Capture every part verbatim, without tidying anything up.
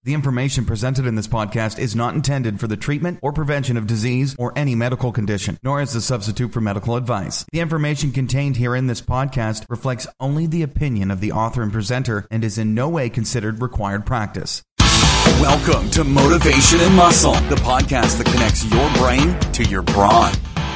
The information presented in this podcast is not intended for the treatment or prevention of disease or any medical condition, nor as a substitute for medical advice. The information contained here in this podcast reflects only the opinion of the author and presenter and is in no way considered required practice. Welcome to Motivation and Muscle, the podcast that connects your brain to your brawn.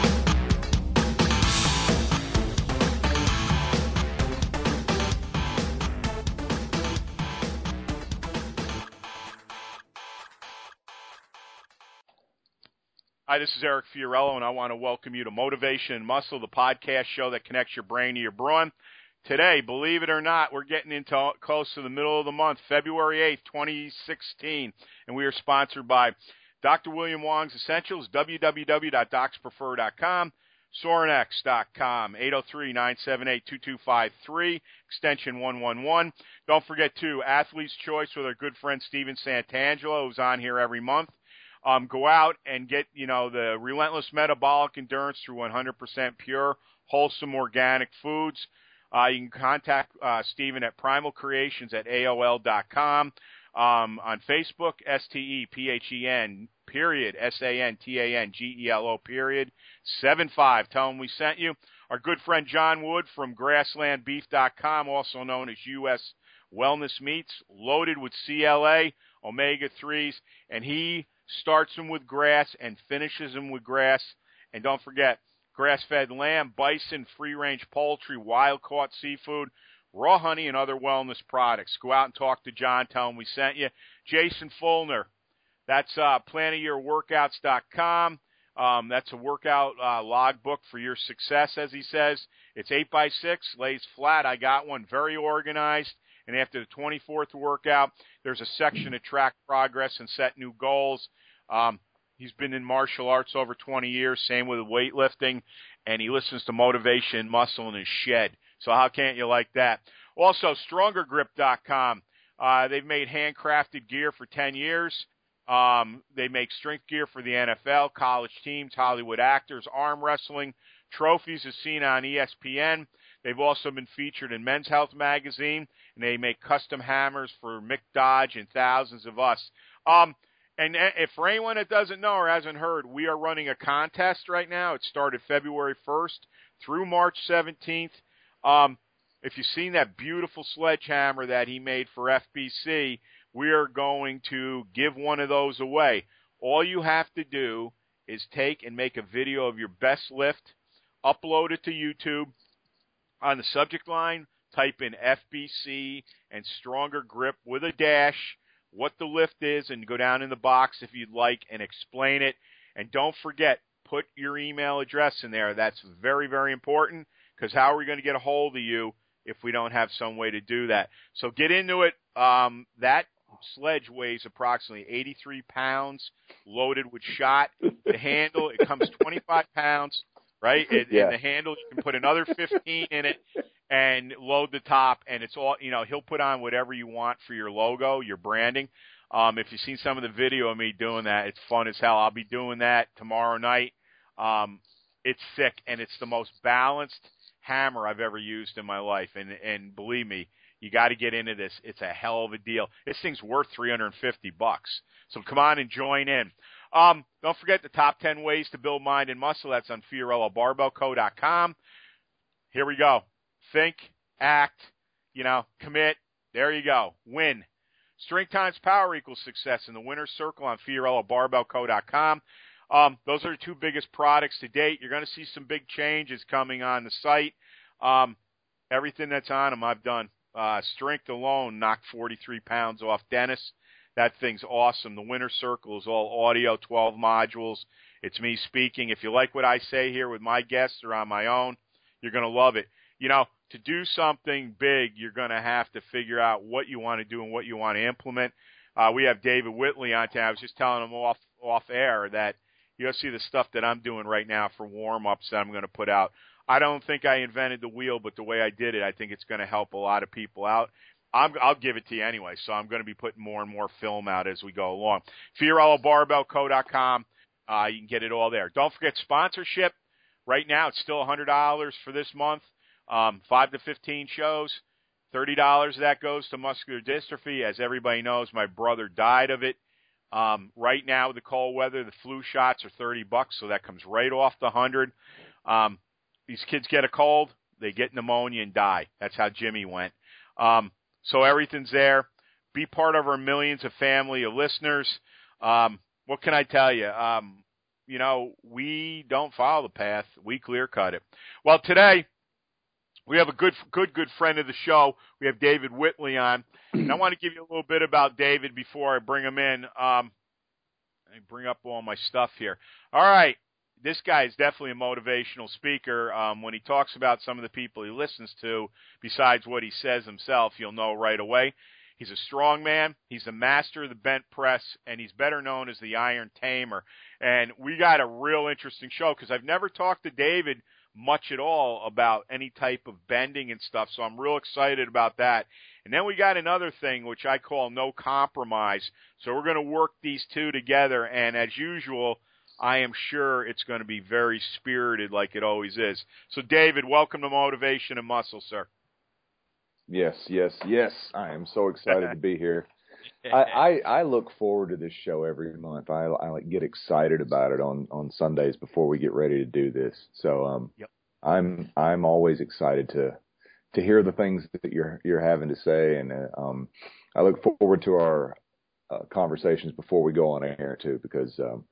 Hi, this is Eric Fiorillo, and I want to welcome you to Motivation and Muscle, the podcast show that connects your brain to your brawn. Today, believe it or not, we're getting into close to the middle of the month, February eighth, twenty sixteen, and we are sponsored by Doctor William Wong's Essentials, w w w dot docs prefer dot com, Sorinex dot com, eight oh three, nine seven eight, two two five three, extension one one one. Don't forget, too, Athlete's Choice with our good friend Steven Santangelo, who's on here every month. Um, go out and get, you know, the relentless metabolic endurance through one hundred percent pure, wholesome, organic foods. Uh, you can contact uh, Steven at primal creations at A O L dot com. Um, on Facebook, S T E P H E N, period, S A N T A N G E L O, period, seven five. Tell him we sent you. Our good friend John Wood from grassland beef dot com, also known as U S Wellness Meats, loaded with C L A, omega threes, and he starts them with grass and finishes them with grass. And don't forget, grass-fed lamb, bison, free-range poultry, wild-caught seafood, raw honey, and other wellness products. Go out and talk to John. Tell him we sent you. Jason Fulner, that's uh, plan a year workouts dot com. Um, that's a workout uh, logbook for your success, as he says. It's eight by six, lays flat. I got one, very organized. And after the twenty-fourth workout, there's a section to track progress and set new goals. Um, he's been in martial arts over twenty years, same with weightlifting, and he listens to Motivation and Muscle in his shed. So how can't you like that? Also, stronger grip dot com. Uh, they've made handcrafted gear for ten years. Um, they make strength gear for the N F L, college teams, Hollywood actors, arm wrestling. Trophies is seen on E S P N. They've also been featured in Men's Health magazine, and they make custom hammers for Mick Dodge and thousands of us. Um, and if for anyone that doesn't know or hasn't heard, we are running a contest right now. It started February first through March seventeenth. Um, if you've seen that beautiful sledgehammer that he made for F B C, we are going to give one of those away. All you have to do is take and make a video of your best lift, upload it to YouTube. On the subject line, type in F B C and Stronger Grip with a dash, what the lift is, and go down in the box if you'd like and explain it. And don't forget, put your email address in there. That's very, very important, because how are we going to get a hold of you if we don't have some way to do that? So get into it. Um, that sledge weighs approximately eighty-three pounds, loaded with shot. The handle, it comes twenty-five pounds. Right? It, yeah. And the handle, you can put another fifteen in it and load the top, and it's all, you know, he'll put on whatever you want for your logo, your branding. Um, if you've seen some of the video of me doing that, it's fun as hell. I'll be doing that tomorrow night. Um, it's sick, and it's the most balanced hammer I've ever used in my life. And, and believe me, you got to get into this. It's a hell of a deal. This thing's worth three hundred fifty bucks. So come on and join in. Um, don't forget the top ten ways to build mind and muscle. That's on Fiorillo Barbell Co dot com. Here we go. Think, act, you know, commit. There you go. Win. Strength times power equals success in the winner's circle on Fiorillo Barbell Co dot com. Um, those are the two biggest products to date. You're going to see some big changes coming on the site. Um, everything that's on them, I've done. Uh, strength alone knocked forty-three pounds off Dennis. That thing's awesome. The winner's circle is all audio, twelve modules. It's me speaking. If you like what I say here with my guests or on my own, you're going to love it. You know, to do something big, you're going to have to figure out what you want to do and what you want to implement. Uh, we have David Whitley on today. I was just telling him off off air that you'll see the stuff that I'm doing right now for warm-ups that I'm going to put out. I don't think I invented the wheel, but the way I did it, I think it's going to help a lot of people out. I'm, I'll give it to you anyway, so I'm going to be putting more and more film out as we go along. Fiorillo Barbell Co dot com. Uh, you can get it all there. Don't forget sponsorship. Right now, it's still one hundred dollars for this month. Um, five to fifteen shows. thirty dollars of that goes to muscular dystrophy. As everybody knows, my brother died of it. Um, right now, with the cold weather, the flu shots are thirty bucks, so that comes right off the one hundred. Um, these kids get a cold, they get pneumonia and die. That's how Jimmy went. Um, so everything's there. Be part of our millions of family of listeners. Um, what can I tell you? Um, you know, we don't follow the path. We clear cut it. Well, today we have a good, good, good friend of the show. We have David Whitley on. And I want to give you a little bit about David before I bring him in. Um, I bring up all my stuff here. All right. This guy is definitely a motivational speaker. Um, when he talks about some of the people he listens to, besides what he says himself, you'll know right away. He's a strong man. He's a master of the bent press, and he's better known as the Iron Tamer. And we got a real interesting show because I've never talked to David much at all about any type of bending and stuff, so I'm real excited about that. And then we got another thing, which I call no compromise. So we're going to work these two together, and as usual, I am sure it's going to be very spirited like it always is. So, David, welcome to Motivation and Muscle, sir. Yes, yes, yes. I am so excited to be here. I, I, I look forward to this show every month. I, I like get excited about it on, on Sundays before we get ready to do this. So um, yep. I'm I'm always excited to to hear the things that you're you're having to say, and uh, um, I look forward to our uh, conversations before we go on air too, because um,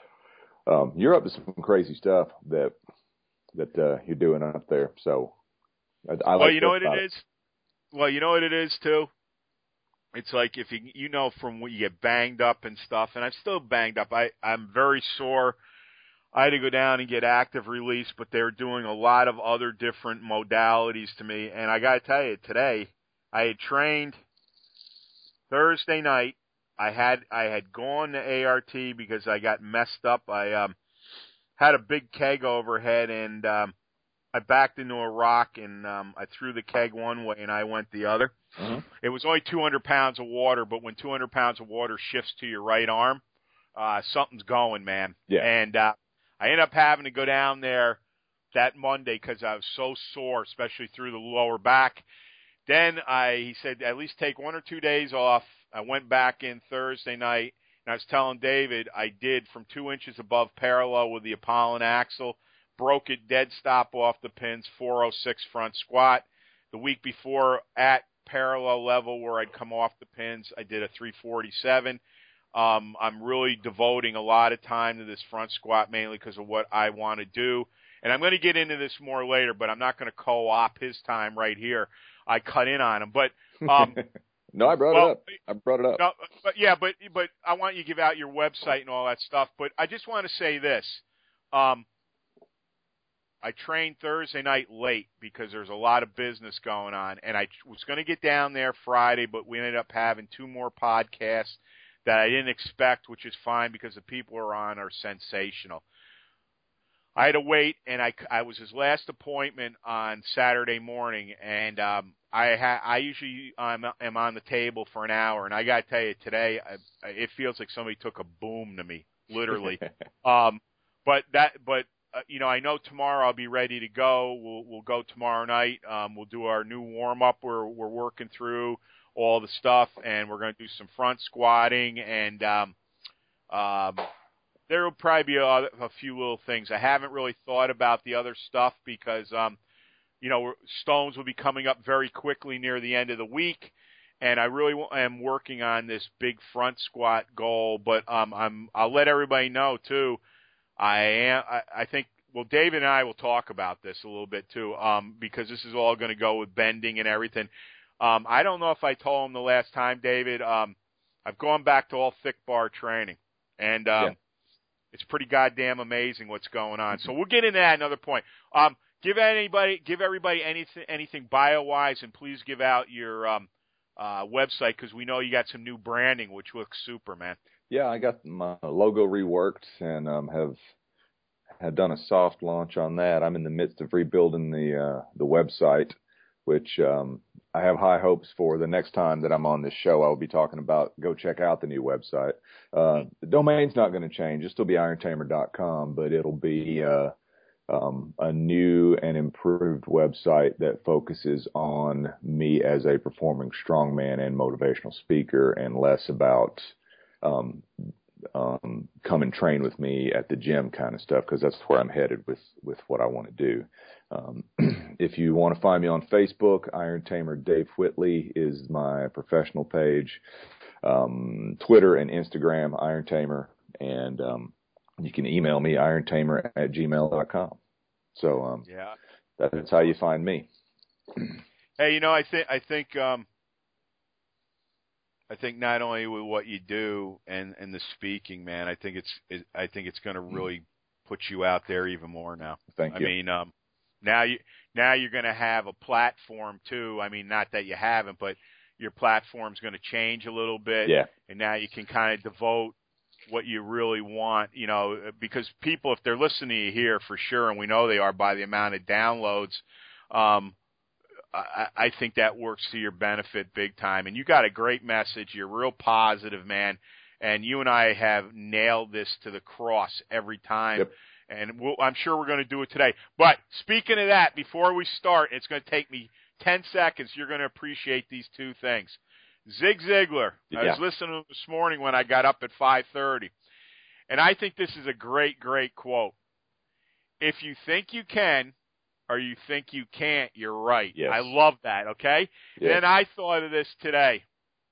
um, you're up to some crazy stuff that that uh, you're doing up there. So I, I well, like you know what it, it is. Well, you know what it is too. It's like if you you know from when you get banged up and stuff, and I'm still banged up. I I'm very sore. I had to go down and get active release, but they were doing a lot of other different modalities to me. And I got to tell you, today I had trained Thursday night. I had I had gone to A R T because I got messed up. I um, had a big keg overhead, and um, I backed into a rock, and um, I threw the keg one way, and I went the other. Mm-hmm. It was only two hundred pounds of water, but when two hundred pounds of water shifts to your right arm, uh, something's going, man. Yeah. And uh, I ended up having to go down there that Monday because I was so sore, especially through the lower back. Then I, he said, at least take one or two days off. I went back in Thursday night, and I was telling David I did from two inches above parallel with the Apollon axle, broke it dead stop off the pins, four oh six front squat. The week before at parallel level where I'd come off the pins, I did a three forty-seven. Um, I'm really devoting a lot of time to this front squat mainly because of what I want to do. And I'm going to get into this more later, but I'm not going to co-op his time right here. I cut in on him. But um, no, I brought well, it up. I brought it up. No, but yeah, but but I want you to give out your website and all that stuff. But I just want to say this. Um, I trained Thursday night late because there's a lot of business going on, and I was going to get down there Friday, but we ended up having two more podcasts that I didn't expect, which is fine because the people who are on are sensational. I had to wait, and I, I was his last appointment on Saturday morning, and um, I ha, I usually um, am on the table for an hour, and I got to tell you, today I, it feels like somebody took a boom to me, literally. um, but that, but. Uh, you know, I know tomorrow I'll be ready to go. We'll we'll go tomorrow night. Um, we'll do our new warm up. We're we're working through all the stuff, and we're going to do some front squatting, and um, um, there will probably be a, a few little things. I haven't really thought about the other stuff because, um, you know, stones will be coming up very quickly near the end of the week, and I really am working on this big front squat goal. But um, I'm I'll let everybody know too. I am. I, I think. Well, David and I will talk about this a little bit too, um, because this is all going to go with bending and everything. Um, I don't know if I told him the last time, David. Um, I've gone back to all thick bar training, and um, yeah. It's pretty goddamn amazing what's going on. So we'll get into that another point. Um, give anybody, give everybody anything, anything bio-wise, and please give out your um, uh, website because we know you got some new branding, which looks super, man. Yeah, I got my logo reworked and um, have had done a soft launch on that. I'm in the midst of rebuilding the uh, the website, which um, I have high hopes for. The next time that I'm on this show, I will be talking about. Go check out the new website. Uh, the domain's not going to change; it'll still be iron tamer dot com, but it'll be uh, um, a new and improved website that focuses on me as a performing strongman and motivational speaker, and less about um, um, come and train with me at the gym kind of stuff, because that's where I'm headed with, with what I want to do. Um, if you want to find me on Facebook, Iron Tamer Dave Whitley is my professional page. Um, Twitter and Instagram, Iron Tamer, and um, you can email me, iron tamer at gmail dot com. So um, yeah, that's how you find me. Hey, you know, I think I think um, I think not only with what you do and, and the speaking, man, I think it's it, I think it's going to really put you out there even more now. Thank I you. I mean, um, now you now you're going to have a platform too. I mean, not that you haven't, but your platform's going to change a little bit. Yeah. And now you can kind of devote what you really want, you know, because people, if they're listening to you here for sure, and we know they are by the amount of downloads, um, I, I think that works to your benefit big time. And you got a great message. You're real positive, man. And you and I have nailed this to the cross every time. Yep. And we'll, I'm sure we're going to do it today. But speaking of that, before we start, it's going to take me ten seconds. You're going to appreciate these two things. Zig Ziglar. I Yeah. was listening to him this morning when I got up at five thirty. And I think this is a great, great quote. If you think you can or you think you can't, you're right. Yes. I love that, okay? Yes. And I thought of this today.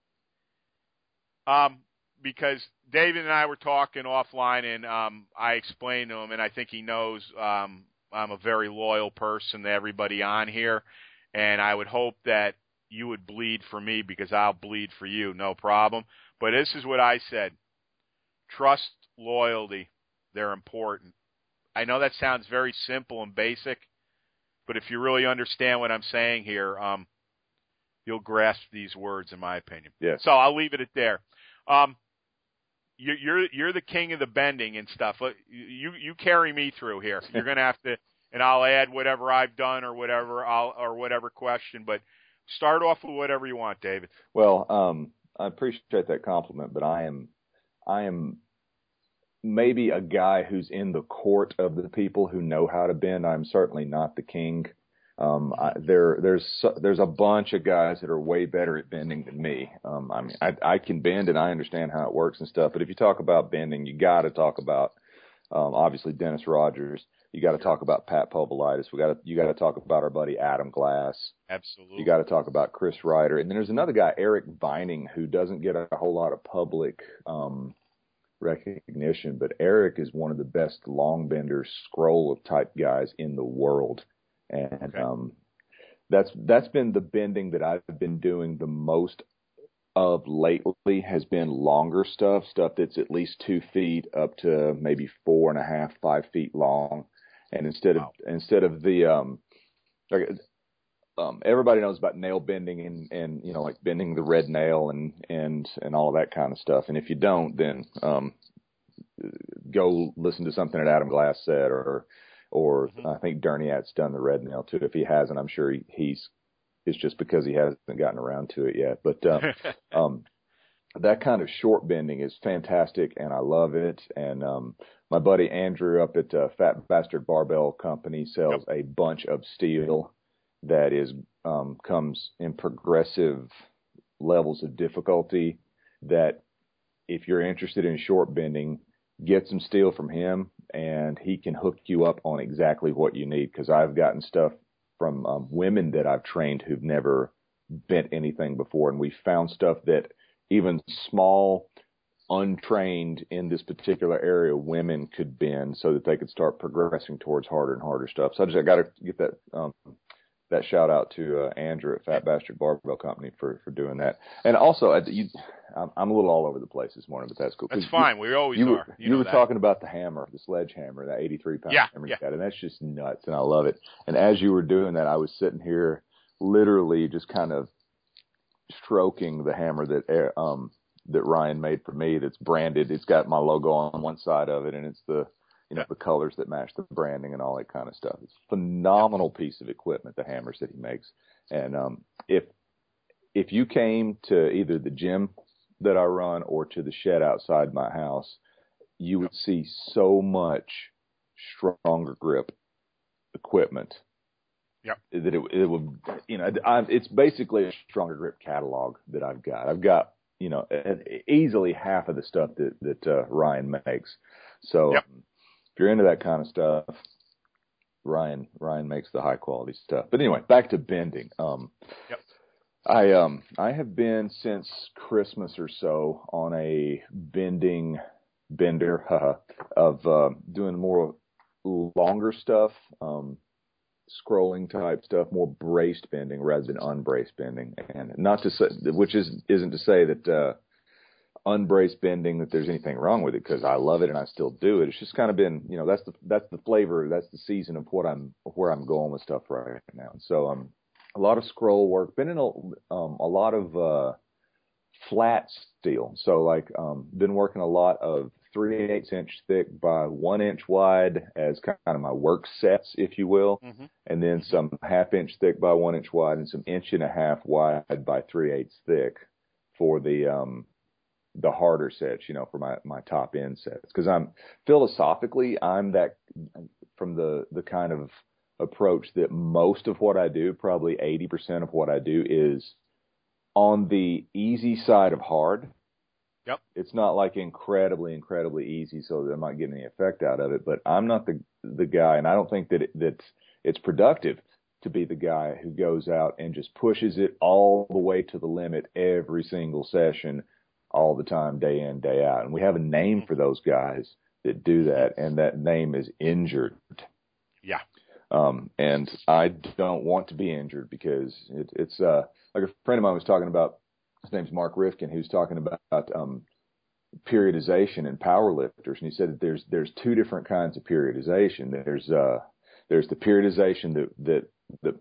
Um, because David and I were talking offline, and um, I explained to him, and I think he knows um, I'm a very loyal person to everybody on here, and I would hope that you would bleed for me because I'll bleed for you, no problem. But this is what I said. Trust, loyalty, they're important. I know that sounds very simple and basic, but if you really understand what I'm saying here, um, you'll grasp these words, in my opinion. Yes. So I'll leave it at there. Um, you, you're you're the king of the bending and stuff. You you carry me through here. You're gonna have to, and I'll add whatever I've done or whatever I'll or whatever question. But start off with whatever you want, David. Well, um, I appreciate that compliment, but I am I am maybe a guy who's in the court of the people who know how to bend. I'm certainly not the king. Um, I, there, there's, there's a bunch of guys that are way better at bending than me. Um, I mean, I, I can bend and I understand how it works and stuff. But if you talk about bending, you got to talk about, um, obviously Dennis Rogers. You got to talk about Pat Povolitis. We got to, you got to talk about our buddy Adam Glass. Absolutely. You got to talk about Chris Ryder. And then there's another guy, Eric Vining, who doesn't get a whole lot of public, um, recognition, but Eric is one of the best long benders, scroll of type guys in the world. And okay. um, that's that's been the bending that I've been doing the most of lately, has been longer stuff, stuff that's at least two feet up to maybe four and a half, five feet long. And instead wow. of instead of the um, like, um, everybody knows about nail bending and, and you know, like bending the red nail and and and all of that kind of stuff. And if you don't, then um, go listen to something that Adam Glass said, or Or mm-hmm. I think Derniat's done the red nail too. If he hasn't, I'm sure he, he's. It's just because he hasn't gotten around to it yet. But uh, um, that kind of short bending is fantastic, and I love it. And um, my buddy Andrew up at uh, Fat Bastard Barbell Company sells yep. a bunch of steel that is um, comes in progressive levels of difficulty. That if you're interested in short bending, get some steel from him, and he can hook you up on exactly what you need. Because I've gotten stuff from um, women that I've trained who've never bent anything before, and we found stuff that even small, untrained in this particular area women could bend, so that they could start progressing towards harder and harder stuff. So I just I got to get that um, that shout out to uh, Andrew at Fat Bastard Barbell Company for, for doing that. And also, uh, you, I'm, I'm a little all over the place this morning, but that's cool. That's fine. You, we always you are. Were, you you know were that. talking about the hammer, the sledgehammer, that eighty-three pound yeah, hammer yeah. you got, and that's just nuts, and I love it. And as you were doing that, I was sitting here literally just kind of stroking the hammer that um that Ryan made for me. That's branded. It's got my logo on one side of it, and it's the you know, the colors that match the branding and all that kind of stuff. It's a phenomenal piece of equipment, the hammers that he makes. And um, if if you came to either the gym that I run or to the shed outside my house, you would see so much stronger grip equipment. Yep. That it, it would, you know, I, it's basically a stronger grip catalog that I've got. I've got, you know, easily half of the stuff that that uh, Ryan makes. So yep. if you're into that kind of stuff, Ryan Ryan makes the high quality stuff. But anyway, back to bending. Um, yep. I um I have been since Christmas or so on a bending bender haha, of uh, doing more longer stuff. Um, scrolling type stuff, more braced bending rather than unbraced bending. And not to say, which is, isn't to say that, uh, unbraced bending, that there's anything wrong with it, because I love it and I still do it. It's just kind of been, you know, that's the, that's the flavor, that's the season of what I'm, where I'm going with stuff right now. And so, um, a lot of scroll work, been in a, um, a lot of, uh, flat steel. So like, um, been working a lot of three eighths inch thick by one inch wide as kind of my work sets, if you will. Mm-hmm. And then some half inch thick by one inch wide and some inch and a half wide by three eighths thick for the, um, the harder sets, you know, for my, my top end sets. Cause I'm philosophically, I'm that from the, the kind of approach that most of what I do, probably eighty percent of what I do is on the easy side of hard. Yep. It's not like incredibly, incredibly easy so that I'm not getting any effect out of it, but I'm not the the guy, and I don't think that it, that it's productive to be the guy who goes out and just pushes it all the way to the limit every single session, all the time, day in, day out. And we have a name for those guys that do that, and that name is injured. Yeah. Um, and I don't want to be injured because it, it's uh, like a friend of mine was talking about. His name's Mark Rifkin, who's talking about um, periodization in power lifters, and he said that there's there's two different kinds of periodization. There's uh there's the periodization that that the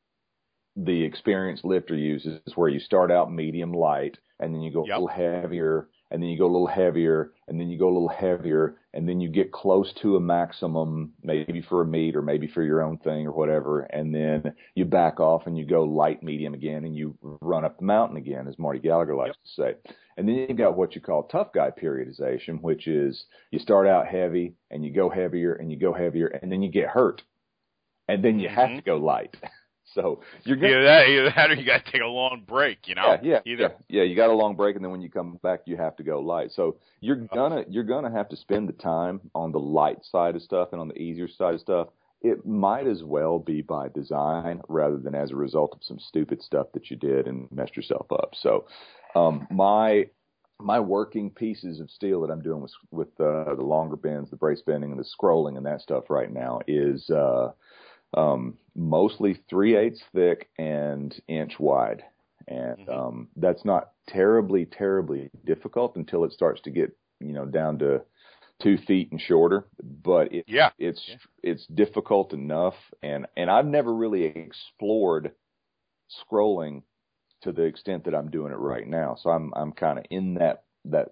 the experienced lifter uses, where you start out medium light, and then you go yep. a little heavier, and then you go a little heavier, and then you go a little heavier, and then you get close to a maximum, maybe for a meet or maybe for your own thing or whatever, and then you back off and you go light medium again, and you run up the mountain again, as Marty Gallagher likes yep. to say. And then you've got what you call tough guy periodization, which is you start out heavy, and you go heavier, and you go heavier, and then you get hurt, and then you mm-hmm. have to go light. So you're gonna, either that, either that, or you got to take a long break. You know, yeah, yeah, either. yeah, yeah. You got a long break, and then when you come back, you have to go light. So you're gonna you're gonna have to spend the time on the light side of stuff and on the easier side of stuff. It might as well be by design rather than as a result of some stupid stuff that you did and messed yourself up. So um, my my working pieces of steel that I'm doing with with uh, the longer bends, the brace bending, and the scrolling and that stuff right now is. Uh, Um, mostly three eighths thick and inch wide. And, mm-hmm. um, that's not terribly, terribly difficult until it starts to get, you know, down to two feet and shorter, but it, yeah. it's, yeah. it's difficult enough. And, and I've never really explored scrolling to the extent that I'm doing it right now. So I'm, I'm kind of in that, that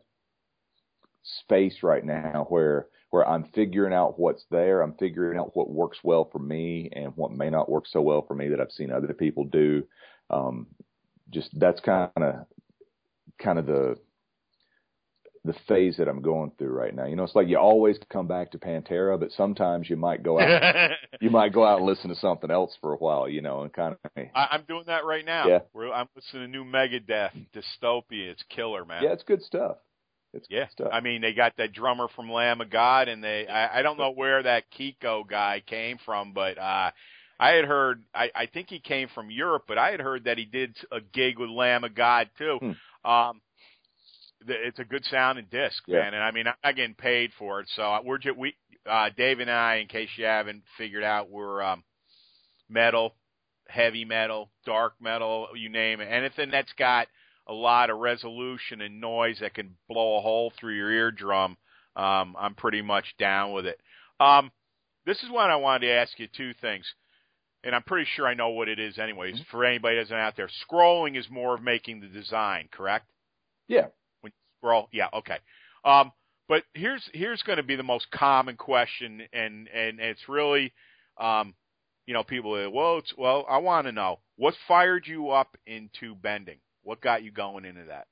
space right now where, where I'm figuring out what's there. I'm figuring out what works well for me and what may not work so well for me that I've seen other people do. Um, just that's kind of, kind of the, the phase that I'm going through right now. You know, it's like you always come back to Pantera, but sometimes you might go out, you might go out and listen to something else for a while, you know, and kind of. I, I'm doing that right now. Yeah. We're, I'm listening to new Megadeth, Dystopia. It's killer, man. Yeah, it's good stuff. It's yeah, stuff. I mean, they got that drummer from Lamb of God, and they, I, I don't know where that Kiko guy came from, but uh, I had heard, I, I think he came from Europe, but I had heard that he did a gig with Lamb of God, too. Hmm. Um, the, it's a good sounding disc, yeah. man, and I mean, I'm not getting paid for it, so we're just, we, uh, Dave and I, in case you haven't figured out, we're um, metal, heavy metal, dark metal, you name it, anything that's got a lot of resolution and noise that can blow a hole through your eardrum, um, I'm pretty much down with it. Um, this is what I wanted to ask you, two things, and I'm pretty sure I know what it is anyways. Mm-hmm. For anybody that's out there, scrolling is more of making the design, correct? Yeah. When you scroll, yeah, okay. Um, but here's here's going to be the most common question, and, and it's really, um, you know, people are, well, it's, well, I want to know, what fired you up into bending? What got you going into that?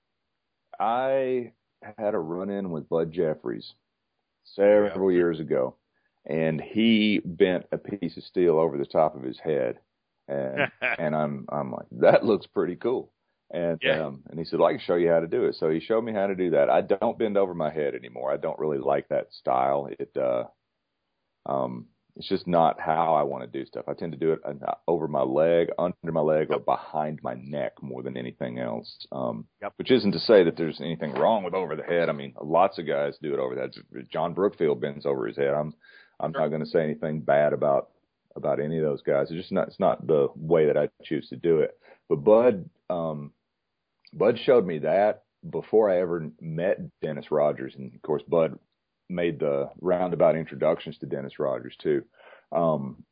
I had a run-in with Bud Jeffries several yeah. years ago, and he bent a piece of steel over the top of his head, and and I'm I'm like, that looks pretty cool. And yeah. um, and he said, well, I can show you how to do it. So he showed me how to do that. I don't bend over my head anymore. I don't really like that style. It uh, um, it's just not how I want to do stuff. I tend to do it over my leg, under my leg, yep. or behind my neck more than anything else. Um, yep. Which isn't to say that there's anything wrong with over the head. I mean, lots of guys do it over that. John Brookfield bends over his head. I'm I'm sure. not going to say anything bad about about any of those guys. It's just not it's not the way that I choose to do it. But Bud. Um, Bud showed me that before I ever met Dennis Rogers. And, of course, Bud made the roundabout introductions to Dennis Rogers, too. Um,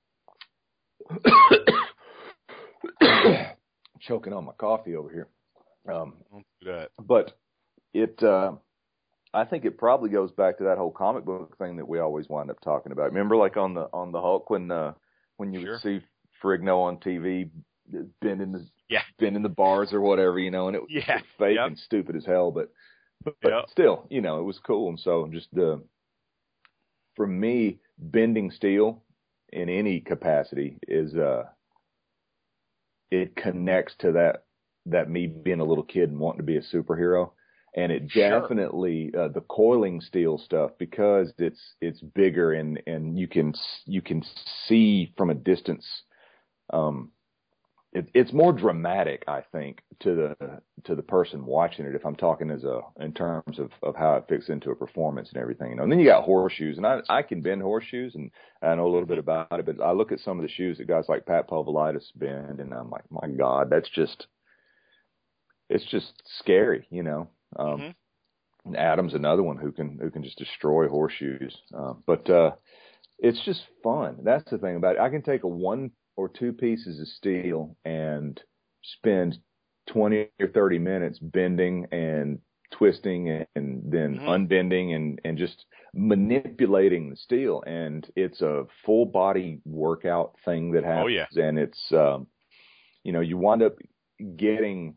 choking on my coffee over here. Um, Don't do that. But it, uh, I think it probably goes back to that whole comic book thing that we always wind up talking about. Remember, like on the on the Hulk, when uh, when you sure. would see Ferrigno on T V bending the yeah. bending the bars or whatever, you know, and it was yeah. fake yep. and stupid as hell, but but yep. still, you know, it was cool. And so just uh, for me, bending steel in any capacity is uh, it connects to that that me being a little kid and wanting to be a superhero. And it definitely sure. uh, the coiling steel stuff, because it's it's bigger and, and you can you can see from a distance. Um, it, it's more dramatic, I think, to the to the person watching it. If I'm talking as a in terms of, of how it fits into a performance and everything, you know. And then you got horseshoes, and I I can bend horseshoes, and I know a little bit about it. But I look at some of the shoes that guys like Pat Pavlidis bend, and I'm like, my God, that's just it's just scary, you know. Um, mm-hmm. And Adam's another one who can who can just destroy horseshoes. Uh, but uh, it's just fun. That's the thing about it. I can take a one or two pieces of steel and spend twenty or thirty minutes bending and twisting and, and then mm-hmm. unbending and, and just manipulating the steel. And it's a full body workout thing that happens. Oh, yeah. And it's, um, you know, you wind up getting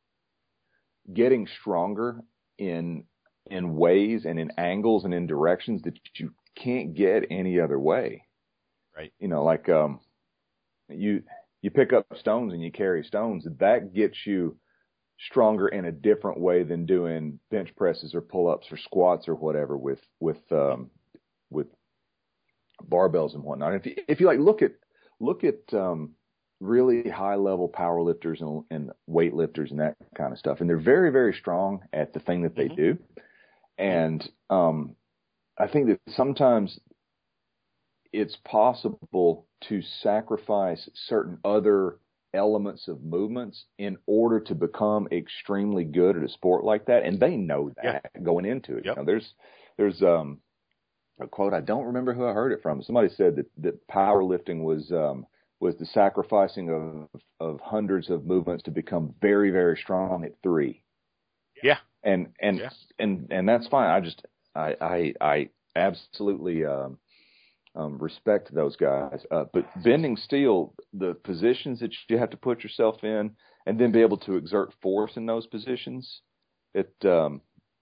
getting stronger in in ways and in angles and in directions that you can't get any other way. Right. You know, like um, you you pick up stones and you carry stones. That gets you stronger in a different way than doing bench presses or pull-ups or squats or whatever with with um, with barbells and whatnot. If you, if you like look at look at um, really high level power lifters and, and weight lifters and that kind of stuff. And they're very, very strong at the thing that they mm-hmm. do. And um, I think that sometimes it's possible to sacrifice certain other elements of movements in order to become extremely good at a sport like that. And they know that yeah. going into it. Yep. You know, there's, there's um, a quote, I don't remember who I heard it from. Somebody said that, that powerlifting was, um, was the sacrificing of, of hundreds of movements to become very, very strong at three. Yeah. And, and, yeah. and, and that's fine. I just, I, I, I absolutely, um, um, respect those guys. Uh, but bending steel, the positions that you have to put yourself in and then be able to exert force in those positions, it, um,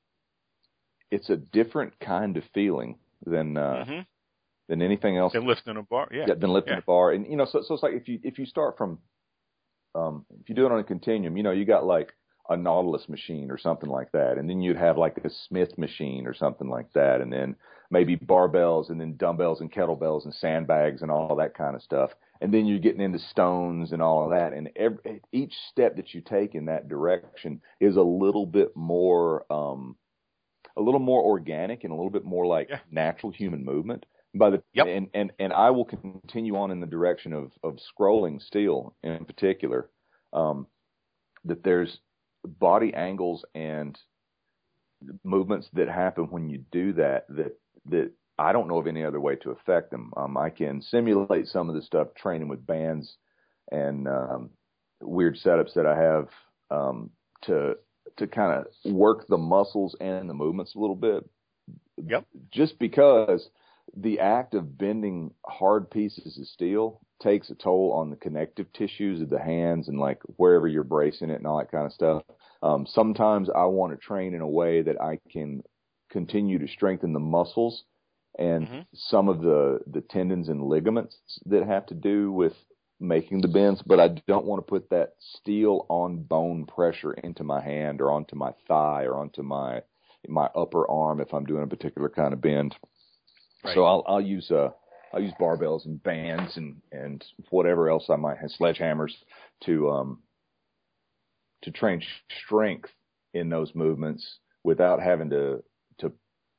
it's a different kind of feeling than, uh, mm-hmm. than anything else. Than lifting a bar, yeah. yeah than lifting yeah. a bar. And, you know, so, so it's like if you, if you start from, um, if you do it on a continuum, you know, you got like a Nautilus machine or something like that. And then you'd have like a Smith machine or something like that. And then maybe barbells and then dumbbells and kettlebells and sandbags and all that kind of stuff. And then you're getting into stones and all of that. And every, each step that you take in that direction is a little bit more, um, a little more organic and a little bit more like yeah. natural human movement. By the yep. and, and, and I will continue on in the direction of, of scrolling steel in particular, um, that there's body angles and movements that happen when you do that, that, that I don't know of any other way to affect them. Um, I can simulate some of the stuff training with bands and um, weird setups that I have um, to, to kind of work the muscles and the movements a little bit. Yep. Just because the act of bending hard pieces of steel takes a toll on the connective tissues of the hands and like wherever you're bracing it and all that kind of stuff. Um, sometimes I want to train in a way that I can continue to strengthen the muscles and mm-hmm. some of the, the tendons and ligaments that have to do with making the bends, but I don't want to put that steel on bone pressure into my hand or onto my thigh or onto my my upper arm if I'm doing a particular kind of bend. Right. So I'll I'll use uh I'll use barbells and bands and, and whatever else I might have, sledgehammers to um to train strength in those movements without having to to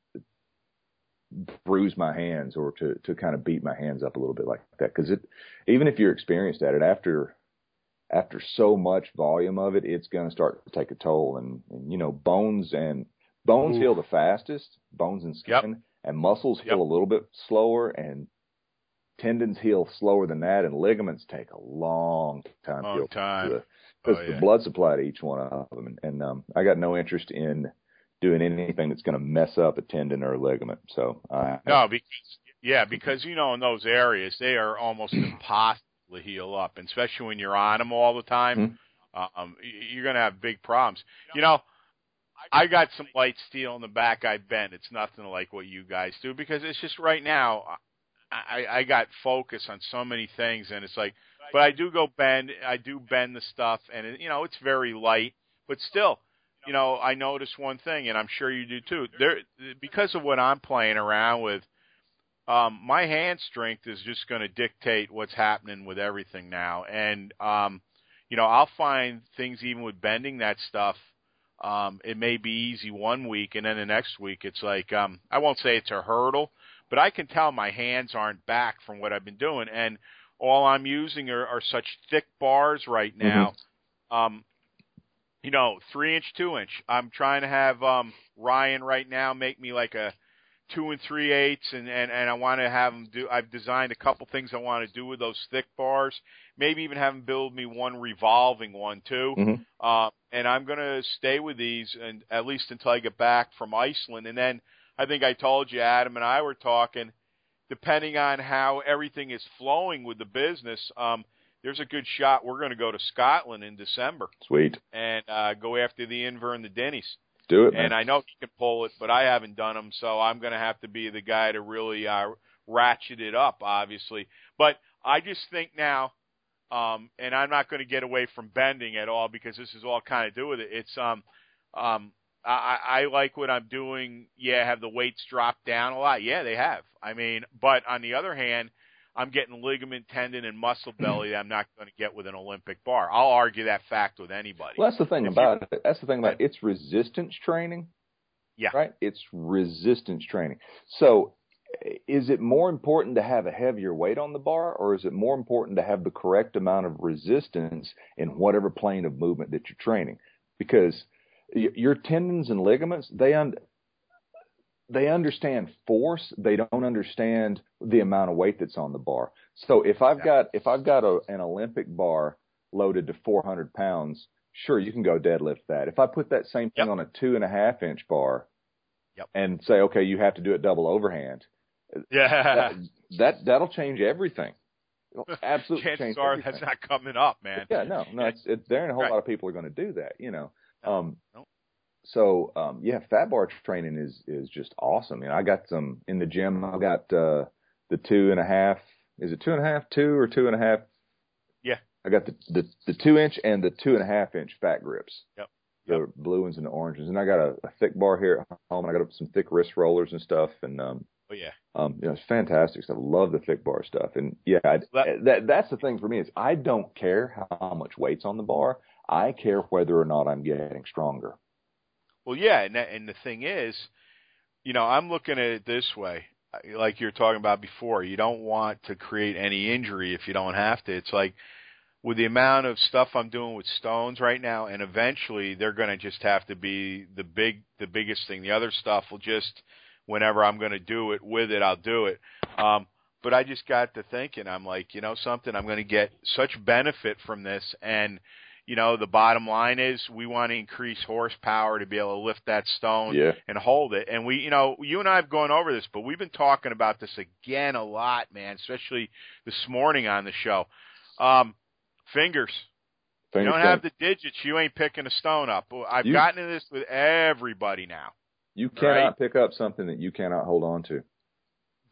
bruise my hands or to, to kind of beat my hands up a little bit like that. Because it, even if you're experienced at it, after after so much volume of it, it's going to start to take a toll. And, and you know, bones and bones Ooh. heal the fastest, bones and skin, yep. and muscles heal yep. a little bit slower, and tendons heal slower than that, and ligaments take a long time long to heal. time. Because oh, the yeah. blood supply to each one of them. And, and um, I got no interest in doing anything that's going to mess up a tendon or a ligament. So uh, no, because yeah, because you know in those areas they are almost impossible to heal up, and especially when you're on them all the time, mm-hmm. um, you're going to have big problems. You know, I got some light steel in the back I bent. It's nothing like what you guys do because it's just right now I, I got focus on so many things, and it's like, but I do go bend. I do bend the stuff, and it, you know it's very light, but still. You know, I noticed one thing, and I'm sure you do too. There, because of what I'm playing around with, um, my hand strength is just going to dictate what's happening with everything now. And, um, you know, I'll find things even with bending that stuff. Um, it may be easy one week, and then the next week it's like, um, I won't say it's a hurdle, but I can tell my hands aren't back from what I've been doing. And all I'm using are, are such thick bars right now. Mm-hmm. Um, You know, three inch, two inch. I'm trying to have um, Ryan right now make me like a two and three eighths, and, and, and I want to have him do. I've designed a couple things I want to do with those thick bars. Maybe even have him build me one revolving one too. Mm-hmm. Uh, and I'm going to stay with these, and at least until I get back from Iceland. And then I think I told you, Adam and I were talking. Depending on how everything is flowing with the business. Um, There's a good shot we're going to go to Scotland in December. Sweet. And uh, go after the Inver and the Denny's. Do it, man. And I know he can pull it, but I haven't done them, so I'm going to have to be the guy to really uh, ratchet it up, obviously. But I just think now, um, and I'm not going to get away from bending at all because this is all kind of do with it. It's um, um, I, I like what I'm doing. Yeah, have the weights dropped down a lot? Yeah, they have. I mean, but on the other hand, I'm getting ligament, tendon, and muscle belly that I'm not going to get with an Olympic bar. I'll argue that fact with anybody. Well, that's the thing if about it. That's the thing about it. It's resistance training. Yeah. Right? It's resistance training. So is it more important to have a heavier weight on the bar, or is it more important to have the correct amount of resistance in whatever plane of movement that you're training? Because your tendons and ligaments, they un- they understand force. They don't understand the amount of weight that's on the bar. So if I've got if I've got a, an Olympic bar loaded to four hundred pounds, sure, you can go deadlift that. If I put that same thing yep. on a two and a half inch bar yep. and say, okay, you have to do it double overhand, yeah, that, that that'll change everything. It'll absolutely Chances change are everything. That's not coming up, man. Yeah, no, no, it's, it's there, and a whole right. lot of people are going to do that, you know. Um, nope. So, um, yeah, fat bar training is, is just awesome. You know, I got some in the gym. I got uh, the two and a half. Is it two and a half, two or two and a half? Yeah. I got the, the, the two inch and the two and a half inch fat grips. Yep. The yep. blue ones and the orange ones. And I got a, a thick bar here at home. And I got some thick wrist rollers and stuff. And, um, oh, yeah. Um, you know, it's fantastic stuff. Love the thick bar stuff. And yeah, I, that, that, that's the thing for me is I don't care how much weight's on the bar. I care whether or not I'm getting stronger. Well, yeah, and, that, and the thing is, you know, I'm looking at it this way, like you were talking about before. You don't want to create any injury if you don't have to. It's like with the amount of stuff I'm doing with stones right now, and eventually they're going to just have to be the big, the biggest thing. The other stuff will just, whenever I'm going to do it with it, I'll do it. Um, but I just got to thinking, I'm like, you know, something, I'm going to get such benefit from this, and you know, the bottom line is we want to increase horsepower to be able to lift that stone yeah. and hold it. And we, you know, you and I have gone over this, but we've been talking about this again a lot, man, especially this morning on the show. Um, fingers. Finger you don't thing. have the digits, you ain't picking a stone up. I've you, gotten into this with everybody now. You cannot right? pick up something that you cannot hold on to.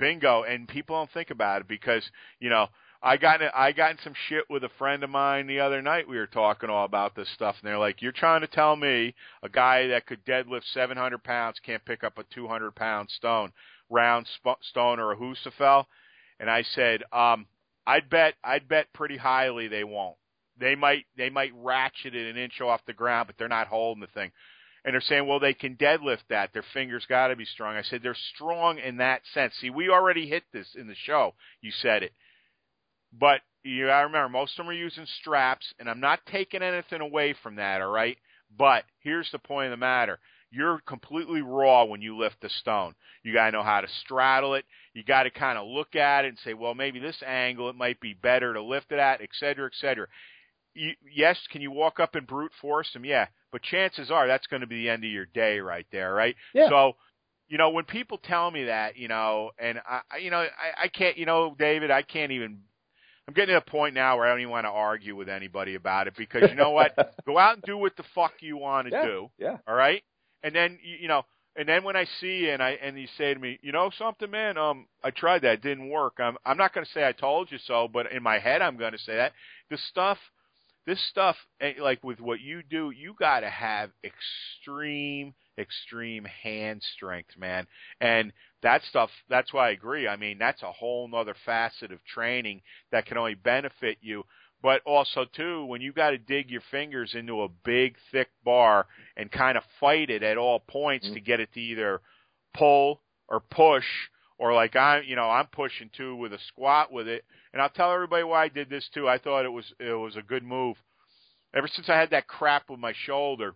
bingo. And people don't think about it because, you know, I got in, I got in some shit with a friend of mine the other night. We were talking all about this stuff, and they're like, "You're trying to tell me a guy that could deadlift seven hundred pounds can't pick up a two hundred pound stone, round sp- stone, or a Husafel?" And I said, um, "I'd bet, I'd bet pretty highly they won't. They might, they might ratchet it an inch off the ground, but they're not holding the thing." And they're saying, "Well, they can deadlift that. Their fingers got to be strong." I said, "They're strong in that sense." See, we already hit this in the show. You said it. But you got to remember, most of them are using straps, and I'm not taking anything away from that, all right? But here's the point of the matter. You're completely raw when you lift the stone. You got to know how to straddle it. You got to kind of look at it and say, well, maybe this angle, it might be better to lift it at, et cetera, et cetera. You, yes, can you walk up and brute force them? Yeah, but chances are that's going to be the end of your day right there, right? Yeah. So, you know, when people tell me that, you know, and, I, you know, I, I can't, you know, David, I can't even – I'm getting to a point now where I don't even want to argue with anybody about it because you know what? Go out and do what the fuck you want to yeah, do. Yeah. All right. And then you, you know, and then when I see you and I and you say to me, you know something, man, um, I tried that, it didn't work. I'm I'm not going to say I told you so, but in my head I'm going to say that the stuff, this stuff, like with what you do, you got to have extreme, extreme hand strength, man, and. That stuff, that's why I agree. I mean, that's a whole nother facet of training that can only benefit you. But also, too, when you got to dig your fingers into a big, thick bar and kind of fight it at all points mm-hmm. to get it to either pull or push, or like I'm, you know, I'm pushing, too, with a squat with it. And I'll tell everybody why I did this, too. I thought it was it was a good move. Ever since I had that crap with my shoulder,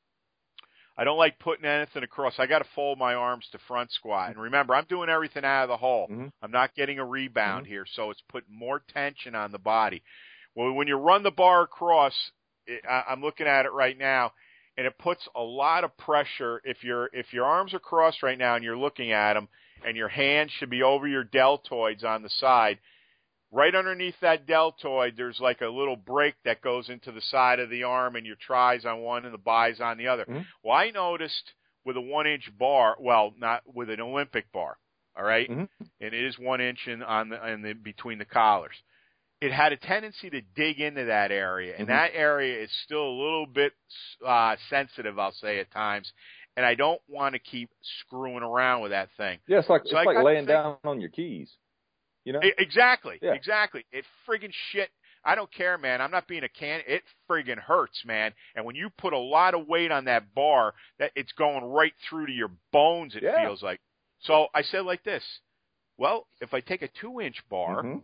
I don't like putting anything across. I got to fold my arms to front squat. And remember, I'm doing everything out of the hole. Mm-hmm. I'm not getting a rebound mm-hmm. here, so it's putting more tension on the body. Well, when you run the bar across, it, I, I'm looking at it right now, and it puts a lot of pressure. If your if your arms are crossed right now and you're looking at them, and your hands should be over your deltoids on the side, right underneath that deltoid, there's like a little break that goes into the side of the arm, and your tries on one and the bis on the other. Mm-hmm. Well, I noticed with a one-inch bar, well, not with an Olympic bar, all right, mm-hmm. and it is one inch in on the, in the between the collars. It had a tendency to dig into that area, and mm-hmm. that area is still a little bit uh, sensitive, I'll say at times. And I don't want to keep screwing around with that thing. Yeah, it's like so it's like laying down on your keys. You know? Exactly, yeah. exactly. It friggin' shit. I don't care, man. I'm not being a can. It friggin' hurts, man. And when you put a lot of weight on that bar, that it's going right through to your bones, it yeah. feels like. So I said like this, well, if I take a two-inch bar, mm-hmm.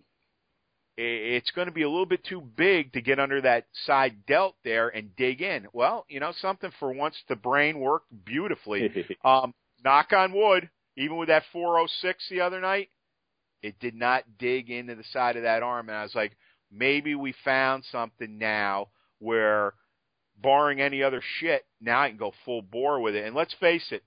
it's going to be a little bit too big to get under that side delt there and dig in. Well, you know, something for once the brain worked beautifully. um, knock on wood, even with that four oh six the other night, it did not dig into the side of that arm. And I was like, maybe we found something now where, barring any other shit, now I can go full bore with it. And let's face it,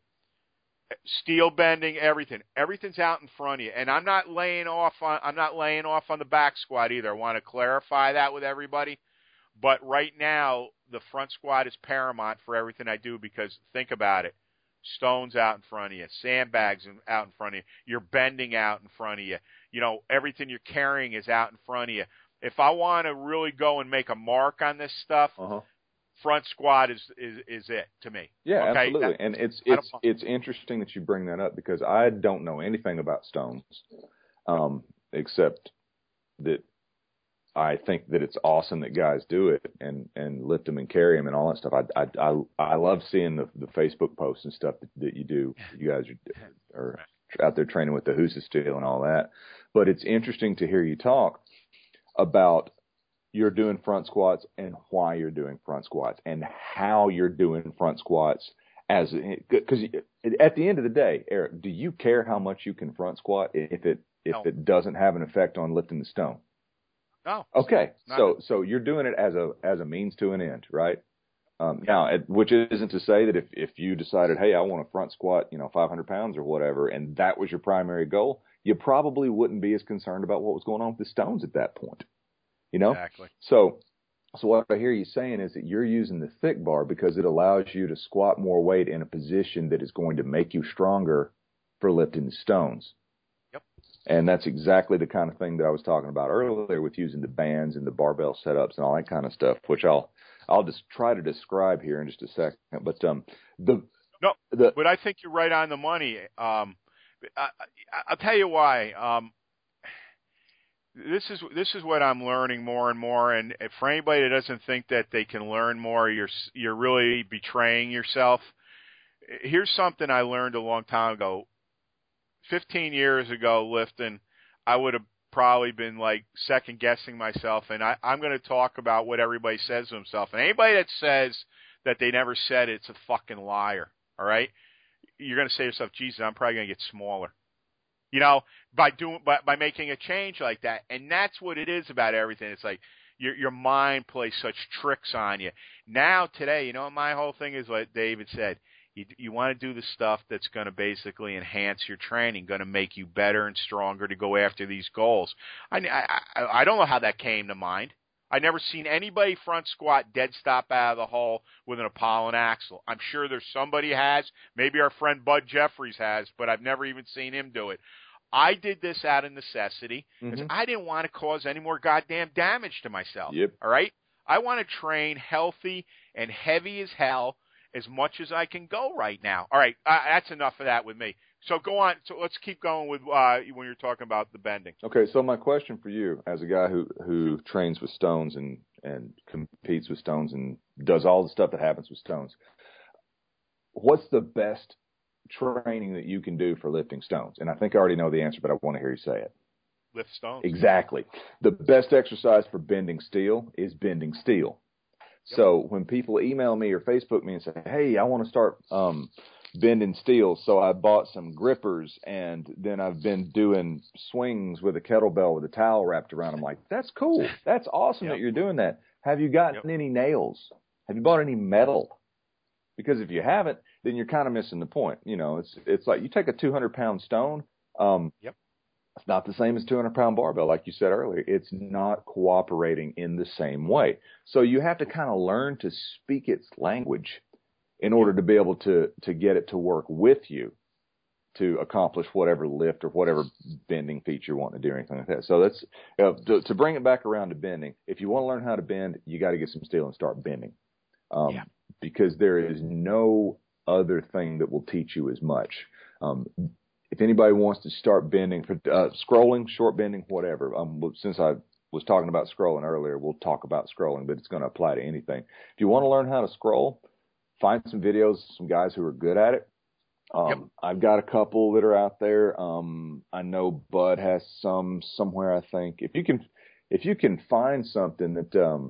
steel bending, everything, everything's out in front of you. And I'm not laying off on, I'm not laying off on the back squat either. I want to clarify that with everybody. But right now, the front squat is paramount for everything I do because think about it. Stones out in front of you, sandbags out in front of you, you're bending out in front of you. You know, everything you're carrying is out in front of you. If I want to really go and make a mark on this stuff, uh-huh. front squat is, is is it to me. Yeah, okay? absolutely. That, and it's it's it's interesting that you bring that up because I don't know anything about stones, um, except that I think that it's awesome that guys do it and, and lift them and carry them and all that stuff. I I I, I love seeing the, the Facebook posts and stuff that, that you do. You guys are, are out there training with the Husafel and all that. But it's interesting to hear you talk about you're doing front squats and why you're doing front squats and how you're doing front squats. As because at the end of the day, Eric, do you care how much you can front squat if it if no. it doesn't have an effect on lifting the stone? No. Okay. So so you're doing it as a as a means to an end, right? Um, now, which isn't to say that if, if you decided, hey, I want to front squat, you know, five hundred pounds or whatever, and that was your primary goal, you probably wouldn't be as concerned about what was going on with the stones at that point. You know? Exactly. So so what I hear you saying is that you're using the thick bar because it allows you to squat more weight in a position that is going to make you stronger for lifting the stones. Yep. And that's exactly the kind of thing that I was talking about earlier with using the bands and the barbell setups and all that kind of stuff, which I'll I'll just try to describe here in just a second. But um, the no, the, but I think you're right on the money. Um, I, I, I'll tell you why. Um, this is this is what I'm learning more and more. And for anybody that doesn't think that they can learn more, you're you're really betraying yourself. Here's something I learned a long time ago. fifteen years ago lifting, I would have probably been like second guessing myself, and I, I'm going to talk about what everybody says to himself. And anybody that says that they never said it, it's a fucking liar. All right, you're going to say to yourself, "Jesus, I'm probably going to get smaller." You know, by doing by, by making a change like that, and that's what it is about everything. It's like your your mind plays such tricks on you. Now today, you know, my whole thing is what David said. You, you want to do the stuff that's going to basically enhance your training, going to make you better and stronger to go after these goals. I, I, I don't know how that came to mind. I never seen anybody front squat dead stop out of the hole with an Apollon axle. I'm sure there's somebody has. Maybe our friend Bud Jeffries has, but I've never even seen him do it. I did this out of necessity because mm-hmm. I didn't want to cause any more goddamn damage to myself. Yep. All right? I want to train healthy and heavy as hell as much as I can go right now. All right, uh, that's enough of that with me. So go on. So let's keep going with uh, when you're talking about the bending. Okay, so my question for you, as a guy who, who trains with stones and, and competes with stones and does all the stuff that happens with stones, what's the best training that you can do for lifting stones? And I think I already know the answer, but I want to hear you say it. Lift stones. Exactly. The best exercise for bending steel is bending steel. Yep. So when people email me or Facebook me and say, hey, I want to start um, bending steel, so I bought some grippers, and then I've been doing swings with a kettlebell with a towel wrapped around them. Like, that's cool. That's awesome yep. that you're doing that. Have you gotten yep. any nails? Have you bought any metal? Because if you haven't, then you're kind of missing the point. You know, it's it's like you take a two hundred pound stone. Um, yep. It's not the same as two hundred pound barbell, like you said earlier. It's not cooperating in the same way. So you have to kind of learn to speak its language in order to be able to, to get it to work with you to accomplish whatever lift or whatever bending feat you're wanting to do or anything like that. So that's uh, to, to bring it back around to bending. If you want to learn how to bend, you got to get some steel and start bending. Um, yeah. Because there is no other thing that will teach you as much. Um, If anybody wants to start bending, for uh, scrolling, short bending, whatever, um, since I was talking about scrolling earlier, we'll talk about scrolling, but it's going to apply to anything. If you want to learn how to scroll, find some videos, some guys who are good at it. Um, yep. I've got a couple that are out there. Um, I know Bud has some somewhere, I think. If you can, if you can find something that um,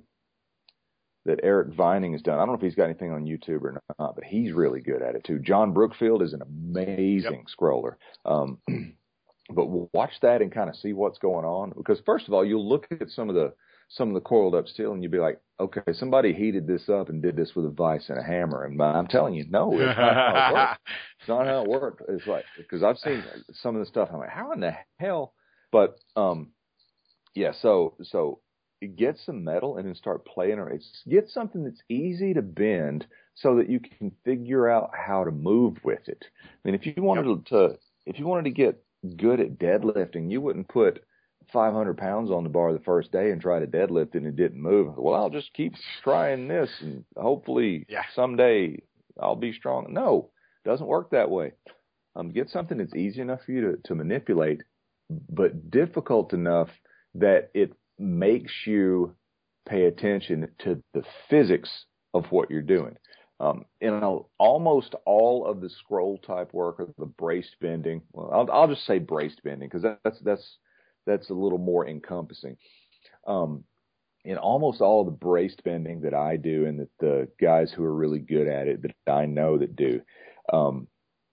that Eric Vining has done. I don't know if he's got anything on YouTube or not, but he's really good at it too. John Brookfield is an amazing yep. scroller. Um, but watch that and kind of see what's going on. Because first of all, you'll look at some of the some of the coiled up steel and you'll be like, okay, somebody heated this up and did this with a vise and a hammer. And I'm telling you, no, it's not how it works. It's not how it worked. It's like, because I've seen some of the stuff. I'm like, how in the hell? But um, yeah, so so. Get some metal and then start playing around. Get something that's easy to bend so that you can figure out how to move with it. I mean, if you wanted yep. to, if you wanted to get good at deadlifting, you wouldn't put five hundred pounds on the bar the first day and try to deadlift it and it didn't move. Well, I'll just keep trying this and hopefully yeah. someday I'll be strong. No, it doesn't work that way. Um, get something that's easy enough for you to, to manipulate, but difficult enough that it makes you pay attention to the physics of what you're doing. Um, in a, almost all of the scroll type work or the braced bending, well, I'll, I'll just say braced bending because that, that's that's that's a little more encompassing. Um, in almost all the braced bending that I do, and that the guys who are really good at it that I know that do, um,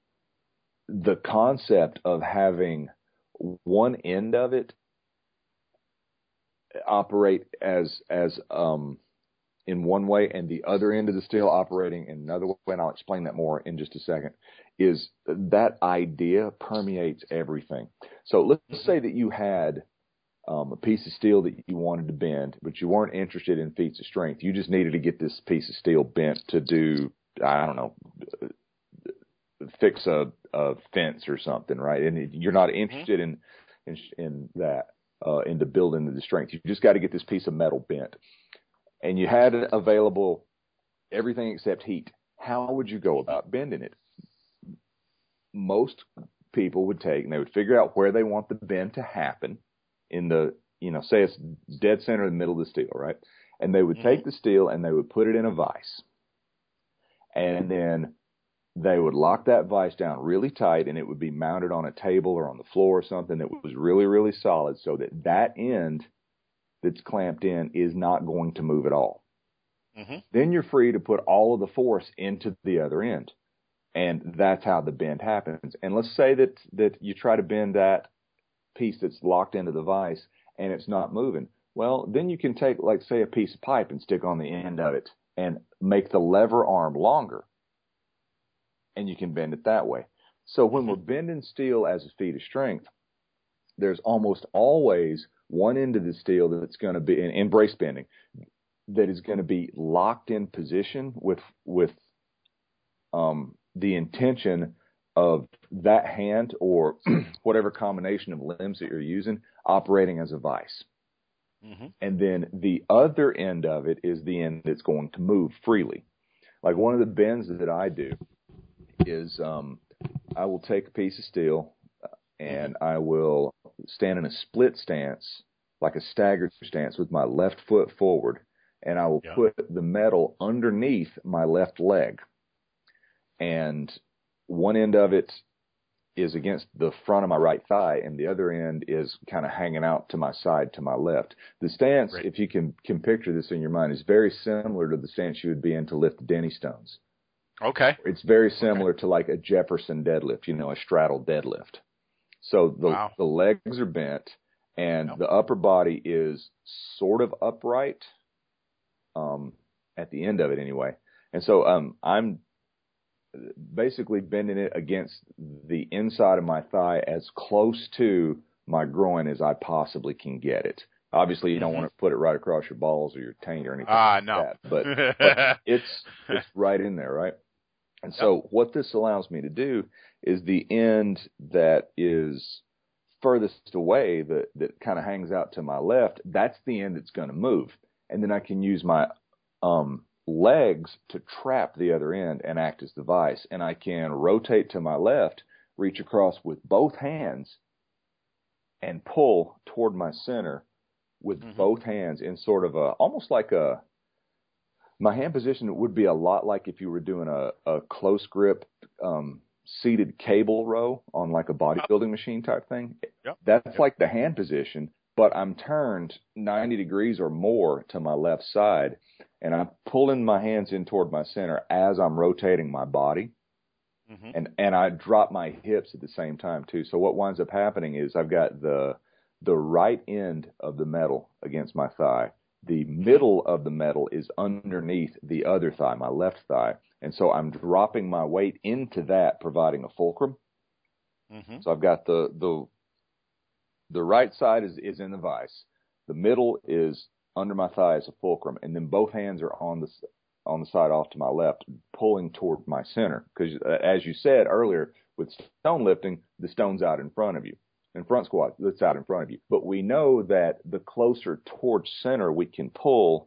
the concept of having one end of it operate as as um in one way and the other end of the steel operating in another way, and I'll explain that more in just a second, is that idea permeates everything. So let's say that you had um, a piece of steel that you wanted to bend, but you weren't interested in feats of strength. You just needed to get this piece of steel bent to do, I don't know, fix a, a fence or something, right? And you're not interested in in, in that, uh, into building the strength. You just got to get this piece of metal bent. And you had available everything except heat. How would you go about bending it? Most people would take, and they would figure out where they want the bend to happen in the, you know, say it's dead center in the middle of the steel, right? And they would mm-hmm. take the steel and they would put it in a vise. And then they would lock that vise down really tight, and it would be mounted on a table or on the floor or something that was really, really solid, so that that end that's clamped in is not going to move at all. Mm-hmm. Then you're free to put all of the force into the other end. And that's how the bend happens. And let's say that, that you try to bend that piece that's locked into the vise and it's not moving. Well, then you can take, like, say, a piece of pipe and stick on the end of it and make the lever arm longer. And you can bend it that way. So when we're bending steel as a feat of strength, there's almost always one end of the steel that's going to be, in, in brace bending, that is going to be locked in position with, with, um, the intention of that hand or whatever combination of limbs that you're using operating as a vise. Mm-hmm. And then the other end of it is the end that's going to move freely. Like one of the bends that I do is um, I will take a piece of steel and I will stand in a split stance, like a staggered stance with my left foot forward, and I will yeah. put the metal underneath my left leg. And one end of it is against the front of my right thigh, and the other end is kind of hanging out to my side, to my left. The stance, right. if you can, can picture this in your mind, is very similar to the stance you would be in to lift Denny stones. Okay. It's very similar okay. to like a Jefferson deadlift, you know, a straddle deadlift. So the, wow. the legs are bent, and yep. the upper body is sort of upright um, at the end of it anyway. And so um, I'm basically bending it against the inside of my thigh as close to my groin as I possibly can get it. Obviously, you don't mm-hmm. want to put it right across your balls or your taint or anything ah, like no. that. But, but it's it's right in there, right? And so yep. what this allows me to do is the end that is furthest away, that, that kind of hangs out to my left, that's the end that's going to move. And then I can use my um, legs to trap the other end and act as the vise. And I can rotate to my left, reach across with both hands, and pull toward my center with mm-hmm. both hands in sort of a, almost like a, my hand position would be a lot like if you were doing a, a close grip um, seated cable row on like a bodybuilding machine type thing. Yep. That's yep. like the hand position, but I'm turned ninety degrees or more to my left side, and I'm pulling my hands in toward my center as I'm rotating my body. Mm-hmm. And, and I drop my hips at the same time too. So what winds up happening is I've got the, the right end of the metal against my thigh. The middle of the metal is underneath the other thigh, my left thigh. And so I'm dropping my weight into that, providing a fulcrum. Mm-hmm. So I've got the, the, the right side is, is in the vise. The middle is under my thigh as a fulcrum. And then both hands are on the, on the side off to my left, pulling toward my center. Because uh, as you said earlier, with stone lifting, the stone's out in front of you. In front squat, that's out in front of you. But we know that the closer towards center we can pull,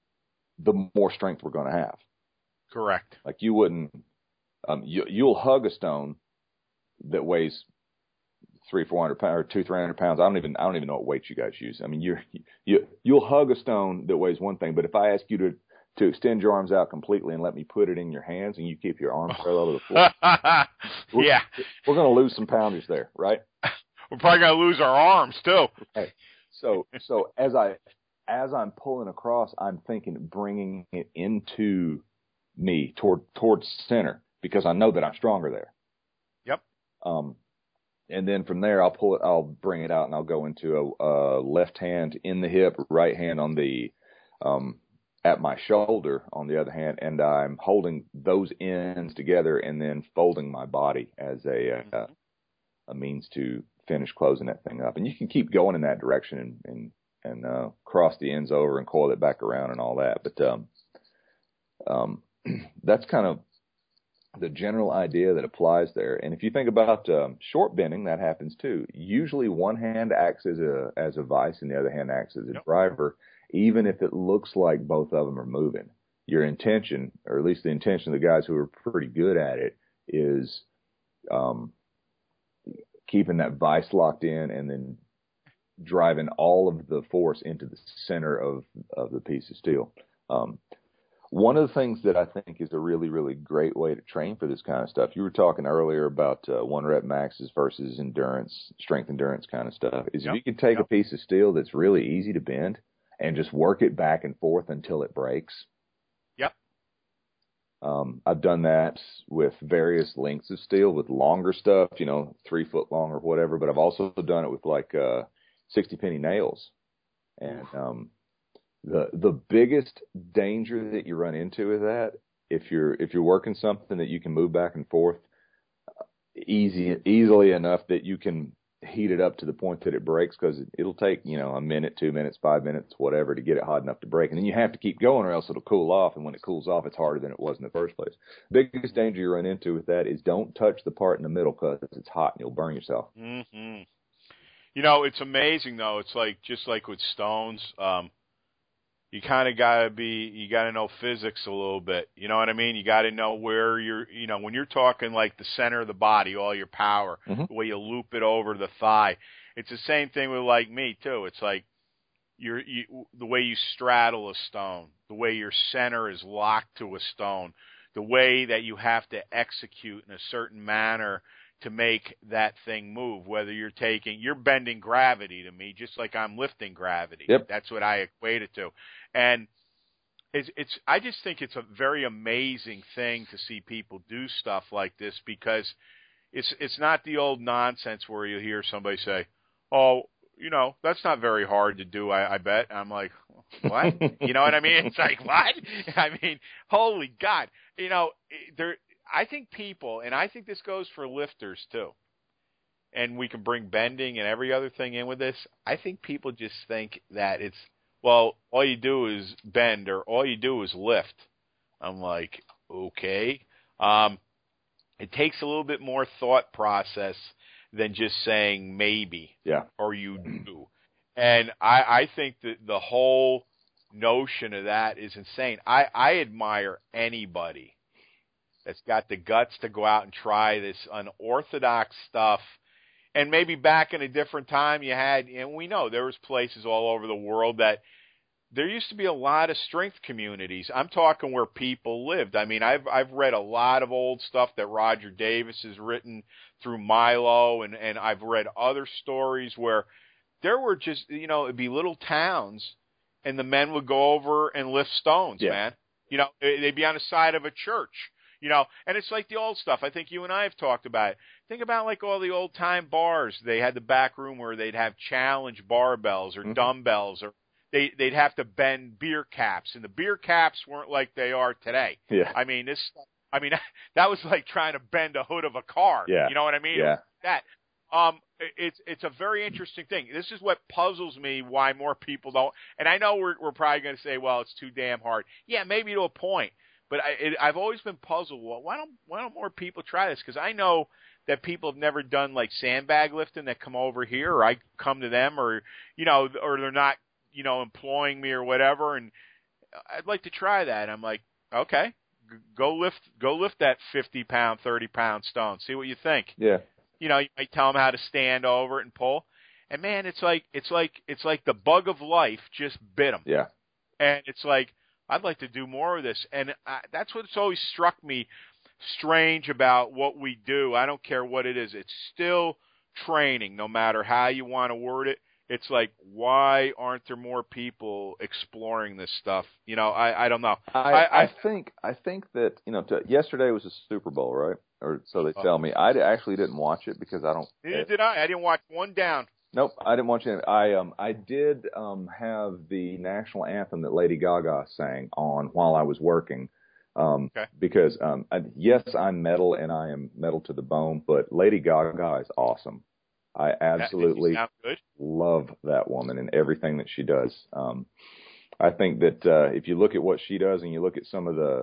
the more strength we're going to have. Correct. Like you wouldn't, um, you, you'll hug a stone that weighs three, four hundred pounds, or two, three hundred pounds. I don't even, I don't even know what weight you guys use. I mean, you're, you, you'll hug a stone that weighs one thing, but if I ask you to, to extend your arms out completely and let me put it in your hands, and you keep your arms parallel to the floor, we're, yeah, we're going to lose some poundage there, right? We're probably going to lose our arms too. Okay. So, so as I, as I'm pulling across, I'm thinking bringing it into me toward, towards center, because I know that I'm stronger there. Yep. Um, and then from there, I'll pull it, I'll bring it out, and I'll go into a, a left hand in the hip, right hand on the, um, at my shoulder on the other hand, and I'm holding those ends together and then folding my body as a, mm-hmm. uh, a means to finish closing that thing up. And you can keep going in that direction and, and, and, uh, cross the ends over and coil it back around and all that. But, um, um, that's kind of the general idea that applies there. And if you think about um, short bending, that happens too. Usually one hand acts as a as a vice and the other hand acts as a yep. driver, even if it looks like both of them are moving. Your intention, or at least the intention of the guys who are pretty good at it, is um, keeping that vice locked in and then driving all of the force into the center of, of the piece of steel. Um, One of the things that I think is a really, really great way to train for this kind of stuff, you were talking earlier about uh, one rep maxes versus endurance, strength endurance kind of stuff, is yep. if you could take yep. a piece of steel that's really easy to bend and just work it back and forth until it breaks. Yep. Um, I've done that with various lengths of steel, with longer stuff, you know, three foot long or whatever, but I've also done it with like uh, sixty penny nails. And um The the biggest danger that you run into with that, if you're if you're working something that you can move back and forth easy easily enough that you can heat it up to the point that it breaks, because it, it'll take, you know, a minute, two minutes, five minutes, whatever, to get it hot enough to break, and then you have to keep going or else it'll cool off, and when it cools off, it's harder than it was in the first place. The biggest danger you run into with that is don't touch the part in the middle, because it's hot and you'll burn yourself. Mm-hmm. You know, it's amazing though. It's like just like with stones. Um, You kind of got to be, you got to know physics a little bit. You know what I mean? You got to know where you're, you know, when you're talking like the center of the body, all your power, mm-hmm. the way you loop it over the thigh. It's the same thing with like me too. It's like you're, you, the way you straddle a stone, the way your center is locked to a stone, the way that you have to execute in a certain manner to make that thing move, whether you're taking, you're bending gravity to me, just like I'm lifting gravity. Yep. That's what I equate it to. And it's, it's, I just think it's a very amazing thing to see people do stuff like this, because it's, it's not the old nonsense where you hear somebody say, oh, you know, that's not very hard to do, I, I bet. I'm like, what? You know what I mean? It's like, what? I mean, holy God. You know, there, I think people, and I think this goes for lifters too, and we can bring bending and every other thing in with this. I think people just think that it's, well, all you do is bend or all you do is lift. I'm like, okay. Um, it takes a little bit more thought process than just saying maybe yeah. or you do. And I, I think that the whole notion of that is insane. I, I admire anybody that's got the guts to go out and try this unorthodox stuff. And maybe back in a different time you had, and we know there was places all over the world that there used to be a lot of strength communities. I'm talking where people lived. I mean, I've I've read a lot of old stuff that Roger Davis has written through Milo, and, and I've read other stories where there were just, you know, it'd be little towns, and the men would go over and lift stones, yeah. man. You know, they'd be on the side of a church. You know, and it's like the old stuff. I think you and I have talked about it. Think about like all the old time bars. They had the back room where they'd have challenge barbells or mm-hmm. dumbbells, or they, they'd have to bend beer caps, and the beer caps weren't like they are today. Yeah. I mean, this, I mean, that was like trying to bend a hood of a car. Yeah. You know what I mean? Yeah. That, um, it's, it's a very interesting thing. This is what puzzles me, why more people don't, and I know we're, we're probably going to say, well, it's too damn hard. Yeah, maybe to a point. But I, it, I've always been puzzled. Well, why don't why don't more people try this? Because I know that people have never done like sandbag lifting that come over here, or I come to them, or you know, or they're not, you know, employing me or whatever. And I'd like to try that. I'm like, okay, g- go lift, go lift that fifty pound, thirty pound stone. See what you think. Yeah. You know, you might tell them how to stand over it and pull. And man, it's like it's like it's like the bug of life just bit them. Yeah. And it's like, I'd like to do more of this. And I, that's what's always struck me strange about what we do. I don't care what it is. It's still training, no matter how you want to word it. It's like, why aren't there more people exploring this stuff? You know, I, I don't know. I, I, I think I think that, you know, to, yesterday was a Super Bowl, right? Or so they tell me. I actually didn't watch it because I don't. Neither did I. I didn't watch one down. Nope, I didn't watch it. I um I did um have the national anthem that Lady Gaga sang on while I was working. Um okay. because um I, yes, I'm metal and I am metal to the bone, but Lady Gaga is awesome. I absolutely that, good? love that woman and everything that she does. Um I think that uh if you look at what she does and you look at some of the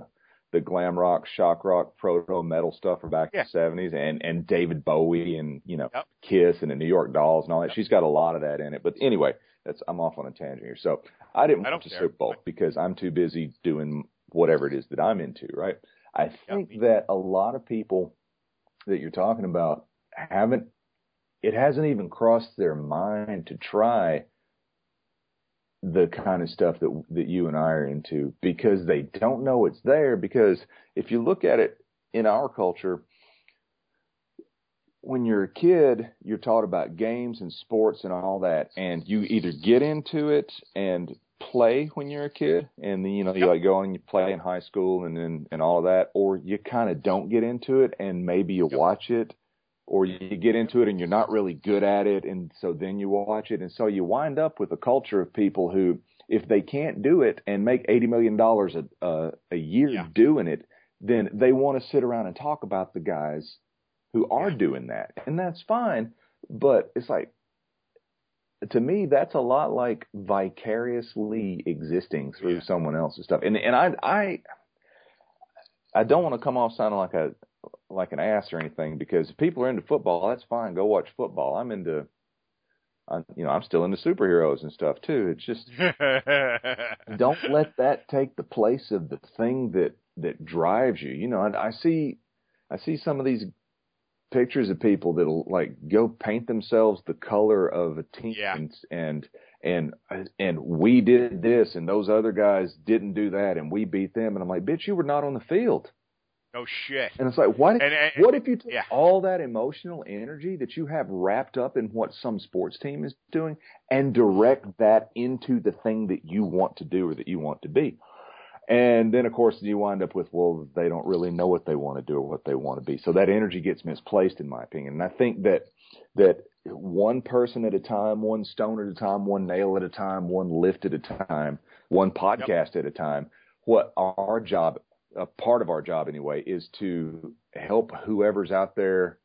the glam rock, shock rock, proto metal stuff from back yeah. in the seventies, and and David Bowie and you know yep. Kiss and the New York Dolls and all that. Yep. She's got a lot of that in it. But anyway, that's I'm off on a tangent here. So I didn't I watch the care. Super Bowl because I'm too busy doing whatever it is that I'm into. Right? I think yep. that a lot of people that you're talking about haven't. It hasn't even crossed their mind to try the kind of stuff that that you and I are into because they don't know it's there. Because if you look at it in our culture, when you're a kid, you're taught about games and sports and all that, and you either get into it and play when you're a kid, and then, you know, you yep. like go and you play in high school and then and all of that, or you kind of don't get into it and maybe you yep. watch it, or you get into it and you're not really good at it, and so then you watch it, and so you wind up with a culture of people who, if they can't do it and make eighty million dollars a, a, a year yeah. doing it, then they want to sit around and talk about the guys who are yeah. doing that. And that's fine. But it's like, to me, that's a lot like vicariously existing through yeah. someone else's stuff. And and I I I don't want to come off sounding like a like an ass or anything, because if people are into football, that's fine. Go watch football. I'm into I'm, you know, I'm still into superheroes and stuff too. It's just don't let that take the place of the thing that, that drives you. You know, I, I see, I see some of these pictures of people that'll like go paint themselves the color of a team, yeah. and, and and and we did this and those other guys didn't do that and we beat them, and I'm like, bitch, you were not on the field. No shit. And it's like, what if, and, and, what if you take yeah. all that emotional energy that you have wrapped up in what some sports team is doing and direct that into the thing that you want to do or that you want to be? And then, of course, you wind up with, well, they don't really know what they want to do or what they want to be. So that energy gets misplaced, in my opinion. And I think that that one person at a time, one stone at a time, one nail at a time, one lift at a time, one podcast yep. at a time, what our job a part of our job anyway is to help whoever's out there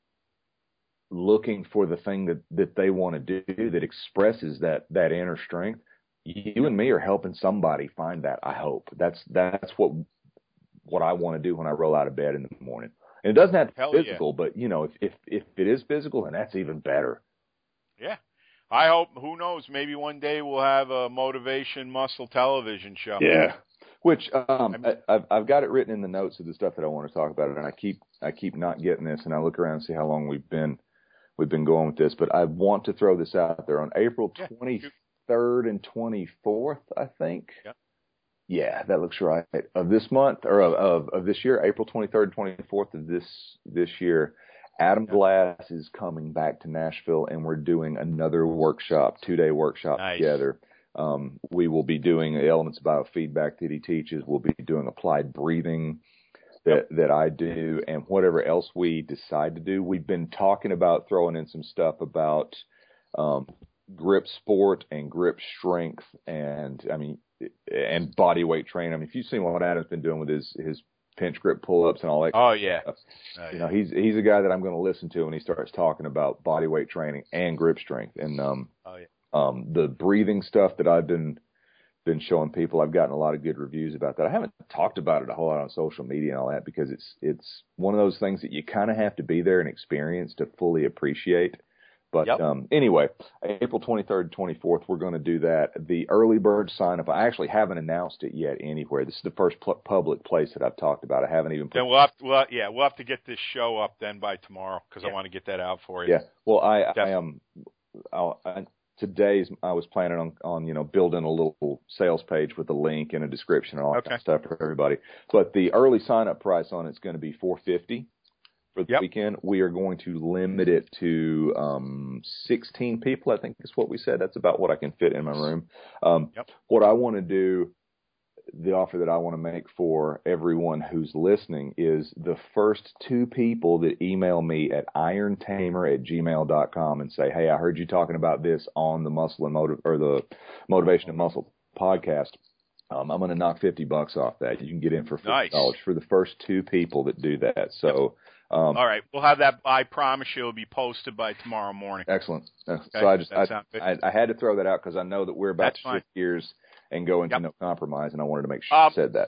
looking for the thing that, that they want to do that expresses that, that inner strength. You and me are helping somebody find that. I hope that's, that's what, what I want to do when I roll out of bed in the morning. And it doesn't have to be Hell physical, yeah. but you know, if, if, if it is physical, then that's even better. Yeah. I hope, who knows, maybe one day we'll have a Motivation Muscle television show. Yeah. Which um, I, I've I've got it written in the notes of the stuff that I want to talk about, and I keep I keep not getting this, and I look around and see how long we've been we've been going with this. But I want to throw this out there on April twenty-third and twenty-fourth, I think. Yeah. Yeah, that looks right. Of this month or of of, of this year, April twenty-third and twenty-fourth of this this year, Adam yeah. Glass is coming back to Nashville, and we're doing another workshop, two day workshop nice. together. Um, we will be doing the elements of biofeedback that he teaches. We'll be doing applied breathing that, yep. that I do, and whatever else we decide to do. We've been talking about throwing in some stuff about um, grip sport and grip strength, and I mean, and body weight training. I mean, if you've seen what Adam's been doing with his his pinch grip pull-ups and all that. Oh yeah. Stuff, oh, you yeah. know, he's he's a guy that I'm going to listen to when he starts talking about body weight training and grip strength. And um, oh yeah. Um, the breathing stuff that I've been been showing people, I've gotten a lot of good reviews about that. I haven't talked about it a whole lot on social media and all that because it's it's one of those things that you kind of have to be there and experience to fully appreciate. But yep. um, anyway, April twenty-third, twenty-fourth, we're going to do that. The early bird sign up, I actually haven't announced it yet anywhere. This is the first pl- public place that I've talked about. I haven't even. Put then we'll have to, well, yeah, we'll have to get this show up then by tomorrow because yeah. I want to get that out for you. Yeah. Well, I I am. Um, I, Today's I was planning on, on you know building a little sales page with a link and a description and all that okay. kind of stuff for everybody. But the early sign up price on it's going to be four hundred fifty dollars for the yep. weekend. We are going to limit it to um, sixteen people. I think is what we said. That's about what I can fit in my room. Um, yep. What I want to do, the offer that I want to make for everyone who's listening is the first two people that email me at iron tamer at gmail dot com and say, hey, I heard you talking about this on the Muscle and Motiv- or the Motivation and Muscle podcast. Um, I'm going to knock fifty bucks off that. You can get in for fifty dollars nice. for the first two people that do that. So, um, all right, we'll have that. I promise you, it'll be posted by tomorrow morning. Excellent. Okay. Okay. So I just, I, I, I, I had to throw that out because I know that we're about That's to fine. shift gears and go into yep. no compromise, and I wanted to make sure um, I said that.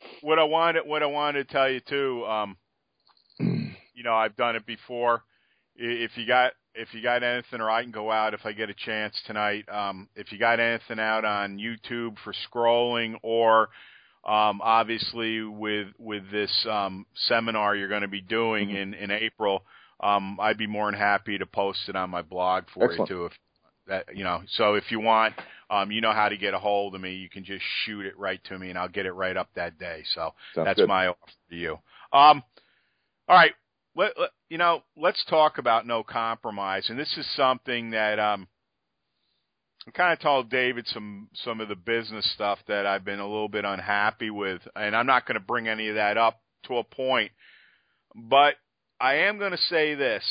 what I wanted, what I wanted to tell you too, um, you know, I've done it before. If you got, if you got anything, or I can go out if I get a chance tonight. Um, if you got anything out on YouTube for scrolling, or um, obviously with with this um, seminar you're going to be doing mm-hmm. in in April, um, I'd be more than happy to post it on my blog for Excellent. you too. If that, you know, so if you want, um, you know how to get a hold of me. You can just shoot it right to me, and I'll get it right up that day. So Sounds that's good. my offer to you. Um, all right. Let, let, you know, let's talk about no compromise, and this is something that um, I kind of told David some some of the business stuff that I've been a little bit unhappy with, and I'm not going to bring any of that up to a point, but I am going to say this.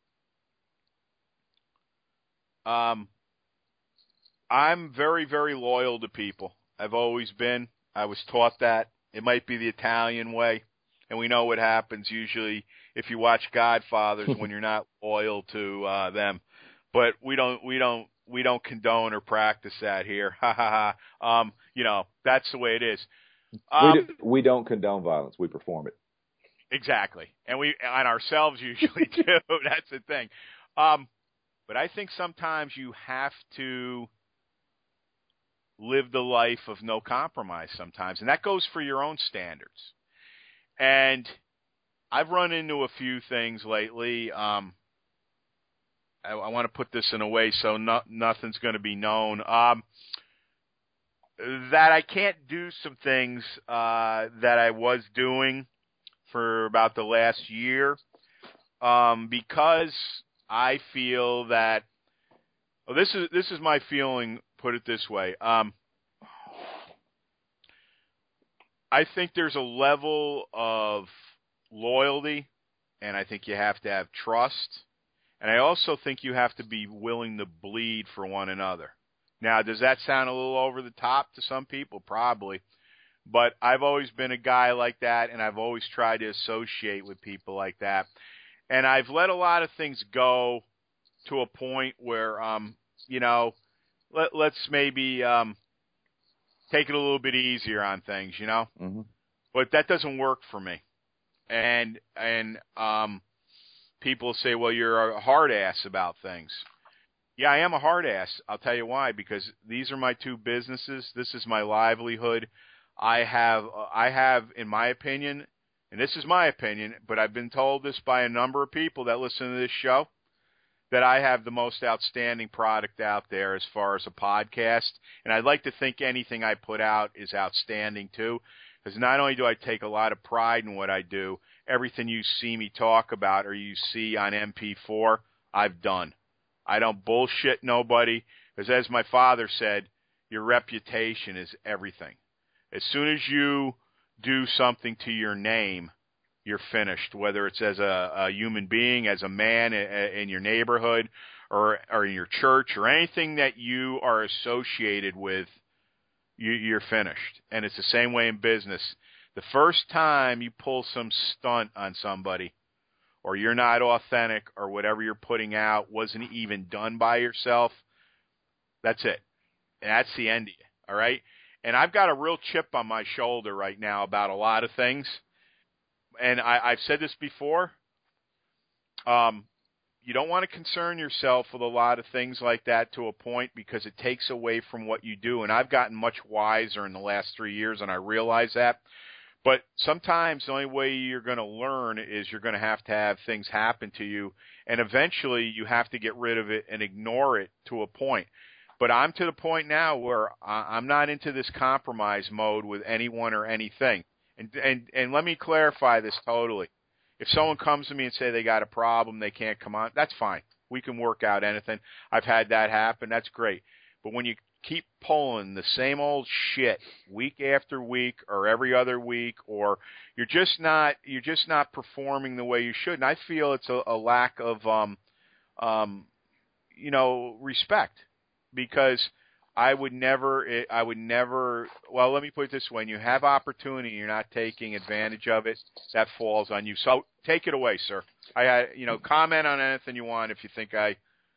Um, I'm very, very loyal to people. I've always been. I was taught that. It might be the Italian way, and we know what happens usually if you watch Godfathers when you're not loyal to uh, them. But we don't, we don't, we don't condone or practice that here. Ha ha ha. Um, you know, that's the way it is. Um, we, do, we don't condone violence. We perform it. Exactly, and we on ourselves usually do. That's the thing. Um, but I think sometimes you have to live the life of no compromise sometimes, and that goes for your own standards. And I've run into a few things lately. Um, I, I want to put this in a way so no, nothing's going to be known. Um, that I can't do some things uh, that I was doing for about the last year um, because I feel that well, this is this is my feeling. Put it this way. Um, I think there's a level of loyalty, and I think you have to have trust, and I also think you have to be willing to bleed for one another. Now, does that sound a little over the top to some people? Probably. But I've always been a guy like that, and I've always tried to associate with people like that. And I've let a lot of things go to a point where, um, you know, let, let's maybe um, take it a little bit easier on things, you know. Mm-hmm. But that doesn't work for me. And and um, people say, well, you're a hard ass about things. Yeah, I am a hard ass. I'll tell you why. Because these are my two businesses. This is my livelihood. I have, I have, in my opinion, and this is my opinion, but I've been told this by a number of people that listen to this show, that I have the most outstanding product out there as far as a podcast. And I'd like to think anything I put out is outstanding too, because not only do I take a lot of pride in what I do, everything you see me talk about or you see on M P four, I've done. I don't bullshit nobody, because as my father said, your reputation is everything. As soon as you do something to your name, you're finished, whether it's as a, a human being, as a man in, in your neighborhood or, or in your church or anything that you are associated with, you, you're finished. And it's the same way in business. The first time you pull some stunt on somebody or you're not authentic or whatever you're putting out wasn't even done by yourself, that's it. And that's the end of you, all right? And I've got a real chip on my shoulder right now about a lot of things. And I, I've said this before. Um, you don't want to concern yourself with a lot of things like that to a point because it takes away from what you do. And I've gotten much wiser in the last three years, and I realize that. But sometimes the only way you're going to learn is you're going to have to have things happen to you. And eventually you have to get rid of it and ignore it to a point. But I'm to the point now where I'm not into this compromise mode with anyone or anything. And, and and let me clarify this totally. If someone comes to me and say they got a problem, they can't come on, that's fine. We can work out anything. I've had that happen. That's great. But when you keep pulling the same old shit week after week or every other week, or you're just not you're just not performing the way you should, and I feel it's a, a lack of um um you know respect. Because I would never, I would never, well, let me put it this way. When you have opportunity, you're not taking advantage of it, that falls on you. So take it away, sir. I, you know, comment on anything you want if you think I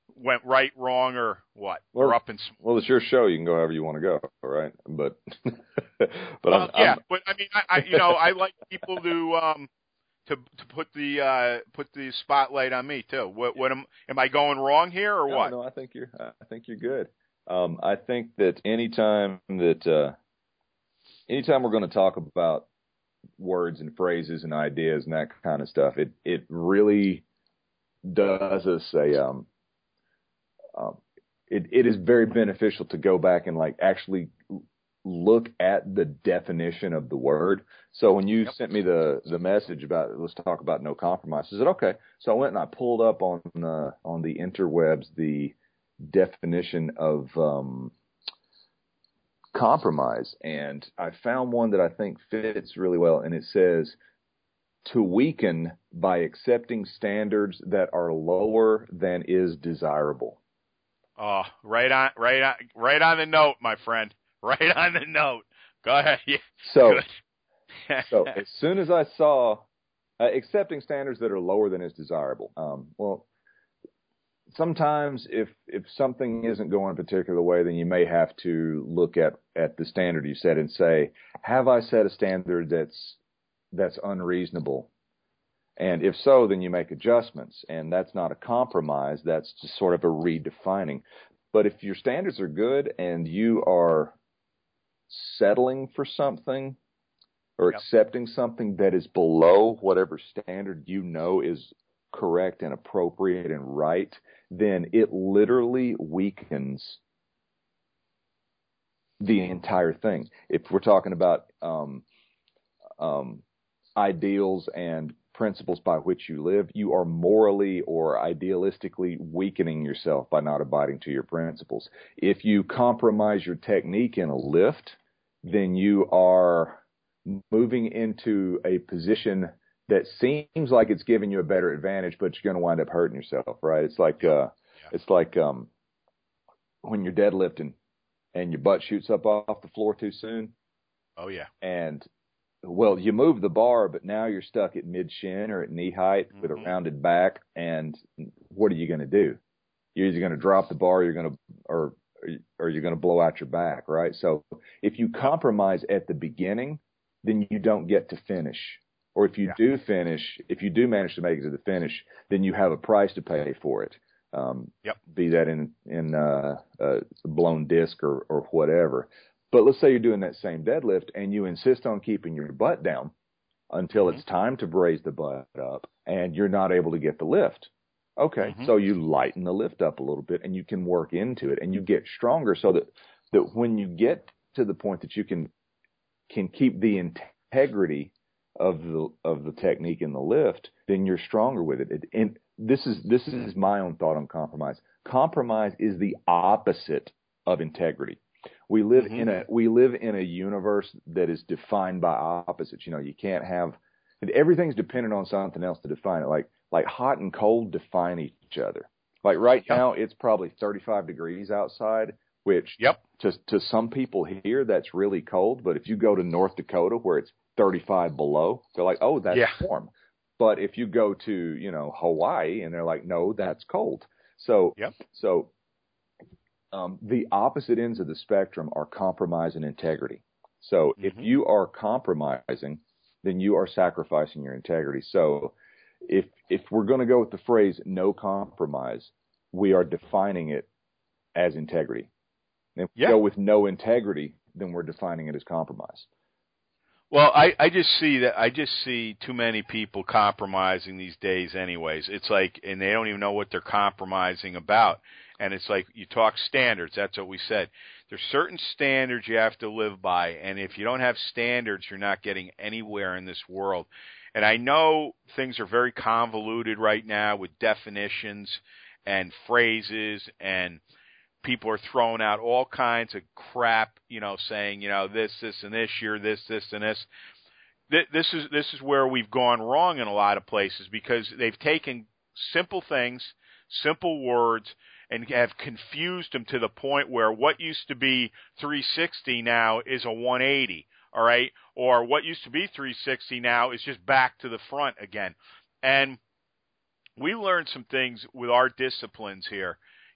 went right, wrong, or what? Well, or up in sm- well, it's your show. You can go however you want to go, all right? But, but well, I'm, yeah, I'm, but I mean, I, I you know, I like people to um to to put the uh, put the spotlight on me too. What what am am I going wrong here or no, what? No, I think you're I think you're good. Um, I think that anytime that uh, anytime we're going to talk about words and phrases and ideas and that kind of stuff, it it really does us a um, um it it is very beneficial to go back and like actually look at the definition of the word. So when you yep. sent me the the message about let's talk about no compromise, I said okay. So I went and I pulled up on the on the interwebs the definition of um, compromise, and I found one that I think fits really well, and it says to weaken by accepting standards that are lower than is desirable. Oh, right on, right on, right on the note, my friend. Right on the note. Go ahead. Yeah. So, so as soon as I saw uh, accepting standards that are lower than is desirable, um, well, sometimes if if something isn't going a particular way, then you may have to look at, at the standard you set and say, have I set a standard that's that's unreasonable? And if so, then you make adjustments, and that's not a compromise. That's just sort of a redefining. But if your standards are good and you are settling for something or yep. accepting something that is below whatever standard you know is correct and appropriate and right, then it literally weakens the entire thing. If we're talking about um, um, ideals and principles by which you live, you are morally or idealistically weakening yourself by not abiding to your principles. If you compromise your technique in a lift, then you are moving into a position that seems like it's giving you a better advantage, but you're going to wind up hurting yourself, right? It's like uh, yeah. it's like um, when you're deadlifting and your butt shoots up off the floor too soon. Oh yeah. And well, you move the bar, but now you're stuck at mid shin or at knee height mm-hmm. with a rounded back, and what are you going to do? You're either going to drop the bar, or you're going to, or or you're going to blow out your back, right? So if you compromise at the beginning, then you don't get to finish. Or if you yeah. do finish, if you do manage to make it to the finish, then you have a price to pay for it. Um, yep. Be that in in uh, a blown disc or or whatever. But let's say you're doing that same deadlift and you insist on keeping your butt down until mm-hmm. it's time to raise the butt up, and you're not able to get the lift. Okay, mm-hmm. so you lighten the lift up a little bit and you can work into it and you get stronger so that, that when you get to the point that you can can keep the integrity of the of the technique in the lift, then you're stronger with it. it and this is this is my own thought on compromise. Compromise is the opposite of integrity. We live mm-hmm. in a we live in a universe that is defined by opposites. You know, you can't have everything's dependent on something else to define it. Like like hot and cold define each other. Like right yep. now, it's probably thirty-five degrees outside, which yep. to to some people here that's really cold. But if you go to North Dakota where it's thirty-five below, they're like, oh, that's yeah. warm. But if you go to you know Hawaii and they're like, no, that's cold. So yep. so. Um, the opposite ends of the spectrum are compromise and integrity. So mm-hmm. if you are compromising, then you are sacrificing your integrity. So if if we're going to go with the phrase no compromise, we are defining it as integrity. If we yeah. go with no integrity, then we're defining it as compromise. Well, I, I just see that I just see too many people compromising these days anyways. It's like, and they don't even know what they're compromising about. And it's like, you talk standards, that's what we said. There's certain standards you have to live by, and if you don't have standards, you're not getting anywhere in this world. And I know things are very convoluted right now with definitions and phrases, and people are throwing out all kinds of crap, you know, saying, you know, this, this, and this, you're this, this, and this. This is this is where we've gone wrong in a lot of places, because they've taken simple things, simple words, and have confused them to the point where what used to be three sixty now is a one eighty, all right? Or what used to be three sixty now is just back to the front again. And we learned some things with our disciplines here.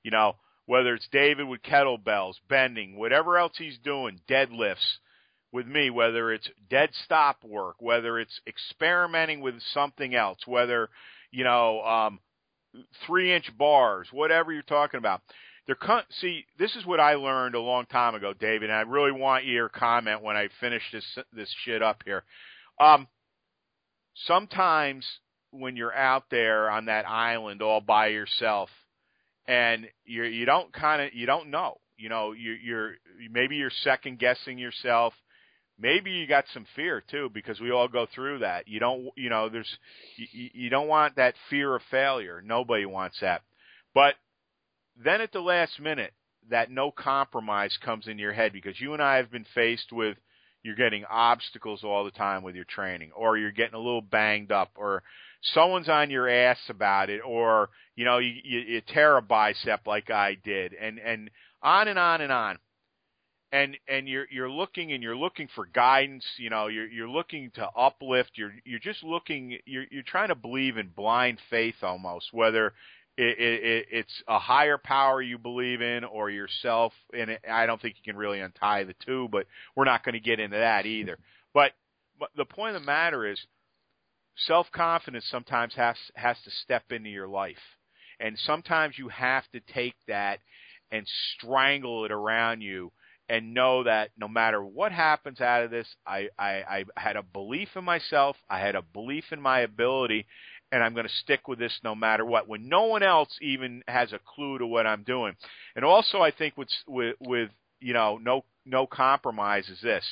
You know, whether it's David with kettlebells, bending, whatever else he's doing, deadlifts with me, whether it's dead stop work, whether it's experimenting with something else, whether, you know, um, three-inch bars, whatever you're talking about. They're see, this is what I learned a long time ago, David, and I really want your comment when I finish this this shit up here. Um, sometimes when you're out there on that island all by yourself, and you you don't kind of you don't know, you know, you, you're maybe you're second guessing yourself. Maybe you got some fear too, because we all go through that. You don't, you know, there's you, you don't want that fear of failure. Nobody wants that, but then at the last minute, that no compromise comes in your head, because you and I have been faced with you're getting obstacles all the time with your training, or you're getting a little banged up, or someone's on your ass about it, or, you know, you, you, you tear a bicep like I did, and, and on and on and on. And and you're you're looking and you're looking for guidance, you know, you're you're looking to uplift, you're you're just looking you're you're trying to believe in blind faith almost, whether It, it, it's a higher power you believe in or yourself, and it, I don't think you can really untie the two, but we're not going to get into that either. But, but the point of the matter is, self-confidence sometimes has has to step into your life, and sometimes you have to take that and strangle it around you and know that no matter what happens out of this, I, I, I had a belief in myself, I had a belief in my ability, and I'm going to stick with this no matter what, when no one else even has a clue to what I'm doing. And also, I think with, with, with you know, no no compromise is this.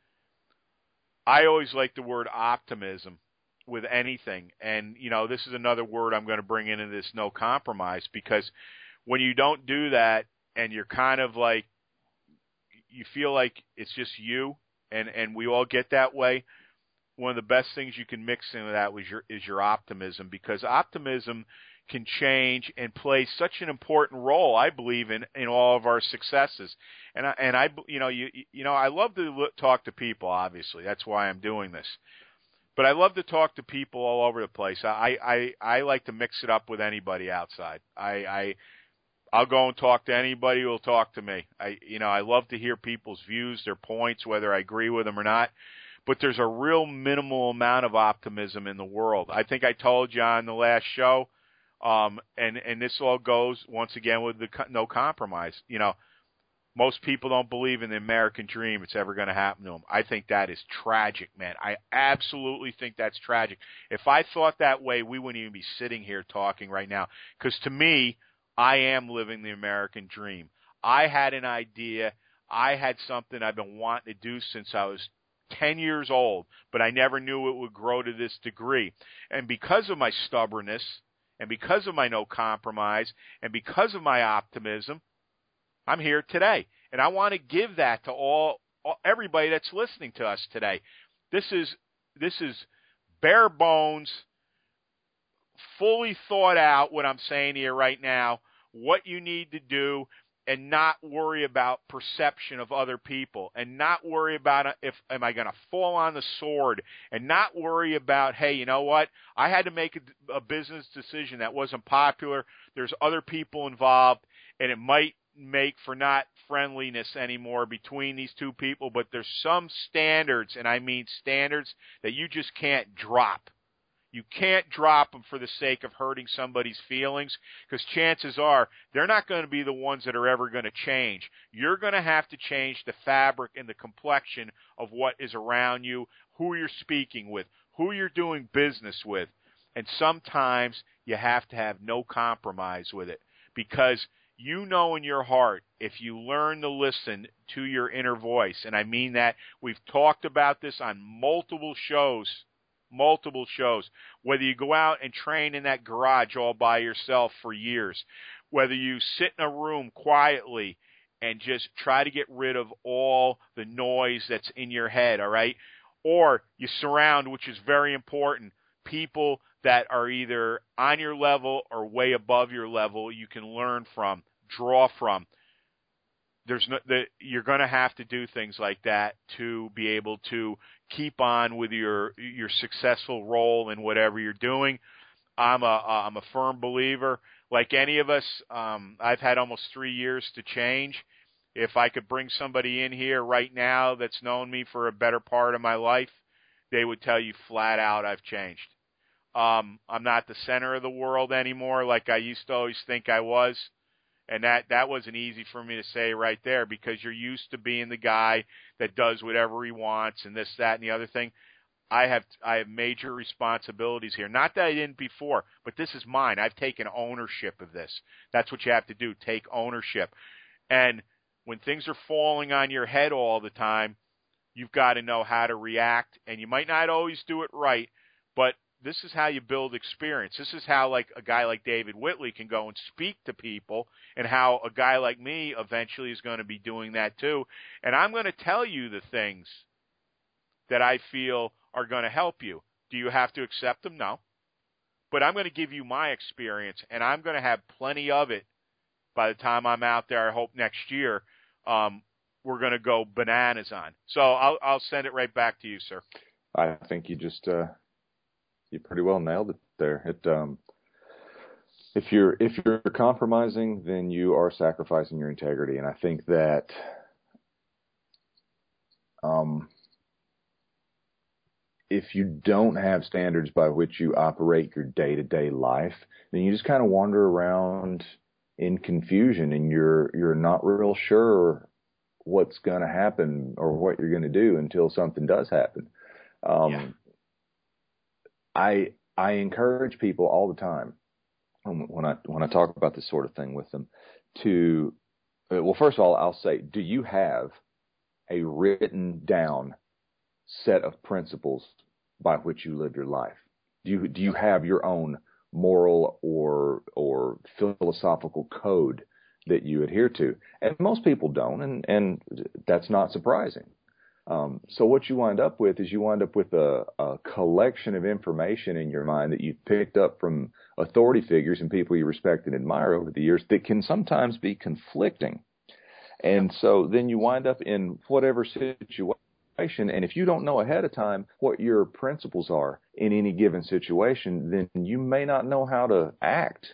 I always like the word optimism with anything. And, you know, this is another word I'm going to bring into this no compromise, because when you don't do that and you're kind of like, you feel like it's just you, and, and we all get that way, one of the best things you can mix into that was your, is your optimism, because optimism can change and play such an important role, I believe, in, in all of our successes. And I, and I, you know, you, you know, I love to look, talk to people, obviously. That's why I'm doing this. But I love to talk to people all over the place. I, I, I like to mix it up with anybody outside. I, I, I'll go and talk to anybody who will talk to me. I, you know, I love to hear people's views, their points, whether I agree with them or not. But there's a real minimal amount of optimism in the world. I think I told you on the last show, um, and, and this all goes, once again, with the no compromise. You know, most people don't believe in the American dream. It's ever going to happen to them. I think that is tragic, man. I absolutely think that's tragic. If I thought that way, we wouldn't even be sitting here talking right now. Because to me, I am living the American dream. I had an idea. I had something I've been wanting to do since I was ten years old, but I never knew it would grow to this degree. And because of my stubbornness, and because of my no compromise, and because of my optimism, I'm here today. And I want to give that to all, all everybody that's listening to us today. This is this is bare bones, fully thought out what I'm saying to you right now, what you need to do, and not worry about perception of other people, and not worry about if am I going to fall on the sword, and not worry about, hey, you know what, I had to make a, a business decision that wasn't popular. There's other people involved, and it might make for not friendliness anymore between these two people, but there's some standards, and I mean standards, that you just can't drop. You can't drop them for the sake of hurting somebody's feelings, because chances are they're not going to be the ones that are ever going to change. You're going to have to change the fabric and the complexion of what is around you, who you're speaking with, who you're doing business with. And sometimes you have to have no compromise with it, because you know in your heart, if you learn to listen to your inner voice, and I mean that, we've talked about this on multiple shows, multiple shows, whether you go out and train in that garage all by yourself for years, whether you sit in a room quietly and just try to get rid of all the noise that's in your head, all right? Or you surround, which is very important, people that are either on your level or way above your level you can learn from, draw from. There's no, the, you're going to have to do things like that to be able to keep on with your your successful role in whatever you're doing. I'm a I'm a firm believer. like any of us, um, I've had almost three years to change. If I could bring somebody in here right now that's known me for a better part of my life, they would tell you flat out I've changed. Um, I'm not the center of the world anymore like I used to always think I was. And that, that wasn't easy for me to say right there, because you're used to being the guy that does whatever he wants and this, that, and the other thing. I have I have major responsibilities here. Not that I didn't before, but this is mine. I've taken ownership of this. That's what you have to do, take ownership. And when things are falling on your head all the time, you've got to know how to react. And you might not always do it right, but this is how you build experience. This is how, like, a guy like David Whitley can go and speak to people, and how a guy like me eventually is going to be doing that too. And I'm going to tell you the things that I feel are going to help you. Do you have to accept them? No. But I'm going to give you my experience, and I'm going to have plenty of it by the time I'm out there, I hope next year. Um, we're going to go bananas on. So I'll, I'll send it right back to you, sir. I think you just uh, you pretty well nailed it there. It um, if you're if you're compromising, then you are sacrificing your integrity, and I think that um. if you don't have standards by which you operate your day-to-day life, then you just kind of wander around in confusion, and you're you're not real sure what's going to happen or what you're going to do until something does happen. Um, yeah. I I encourage people all the time when I when I talk about this sort of thing with them to well, first of all, I'll say, do you have a written down set of principles by which you live your life? Do you do you have your own moral or or philosophical code that you adhere to? And most people don't, and, and that's not surprising. Um, so what you wind up with is you wind up with a, a collection of information in your mind that you've picked up from authority figures and people you respect and admire over the years that can sometimes be conflicting. And so then you wind up in whatever situation. And if you don't know ahead of time what your principles are in any given situation, then you may not know how to act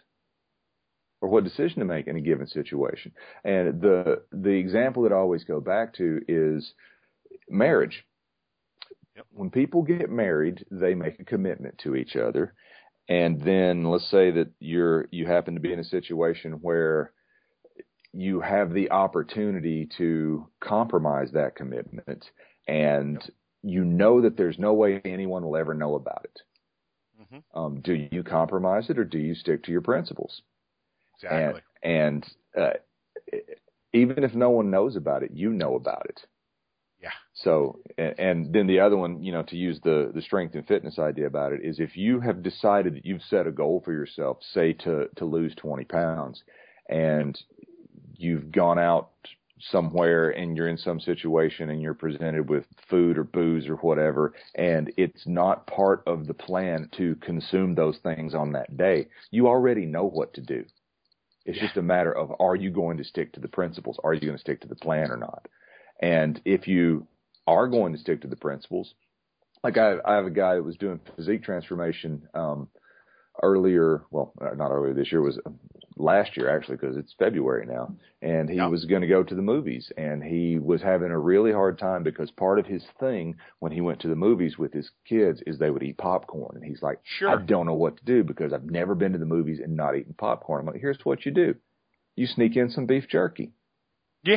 or what decision to make in a given situation. And the the example that I always go back to is marriage. Yep. When people get married, they make a commitment to each other. And then let's say that you're you happen to be in a situation where you have the opportunity to compromise that commitment. And you know that there's no way anyone will ever know about it. Mm-hmm. Um, do you compromise it, or do you stick to your principles? Exactly. And, and uh, even if no one knows about it, you know about it. Yeah. So, and, and then the other one, you know, to use the, the strength and fitness idea about it, is if you have decided that you've set a goal for yourself, say to, to lose twenty pounds, and you've gone out somewhere and you're in some situation and you're presented with food or booze or whatever, and it's not part of the plan to consume those things on that day, you already know what to do. It's yeah. just a matter of, are you going to stick to the principles? Are you going to stick to the plan or not? And if you are going to stick to the principles, like I, I have a guy that was doing physique transformation um, earlier, well, not earlier this year, was last year actually, because it's February now, and he yep. was going to go to the movies, and he was having a really hard time because part of his thing when he went to the movies with his kids is they would eat popcorn, and he's like, sure. I don't know what to do because I've never been to the movies and not eaten popcorn. I'm like, here's what you do. You sneak in some beef jerky. Yeah.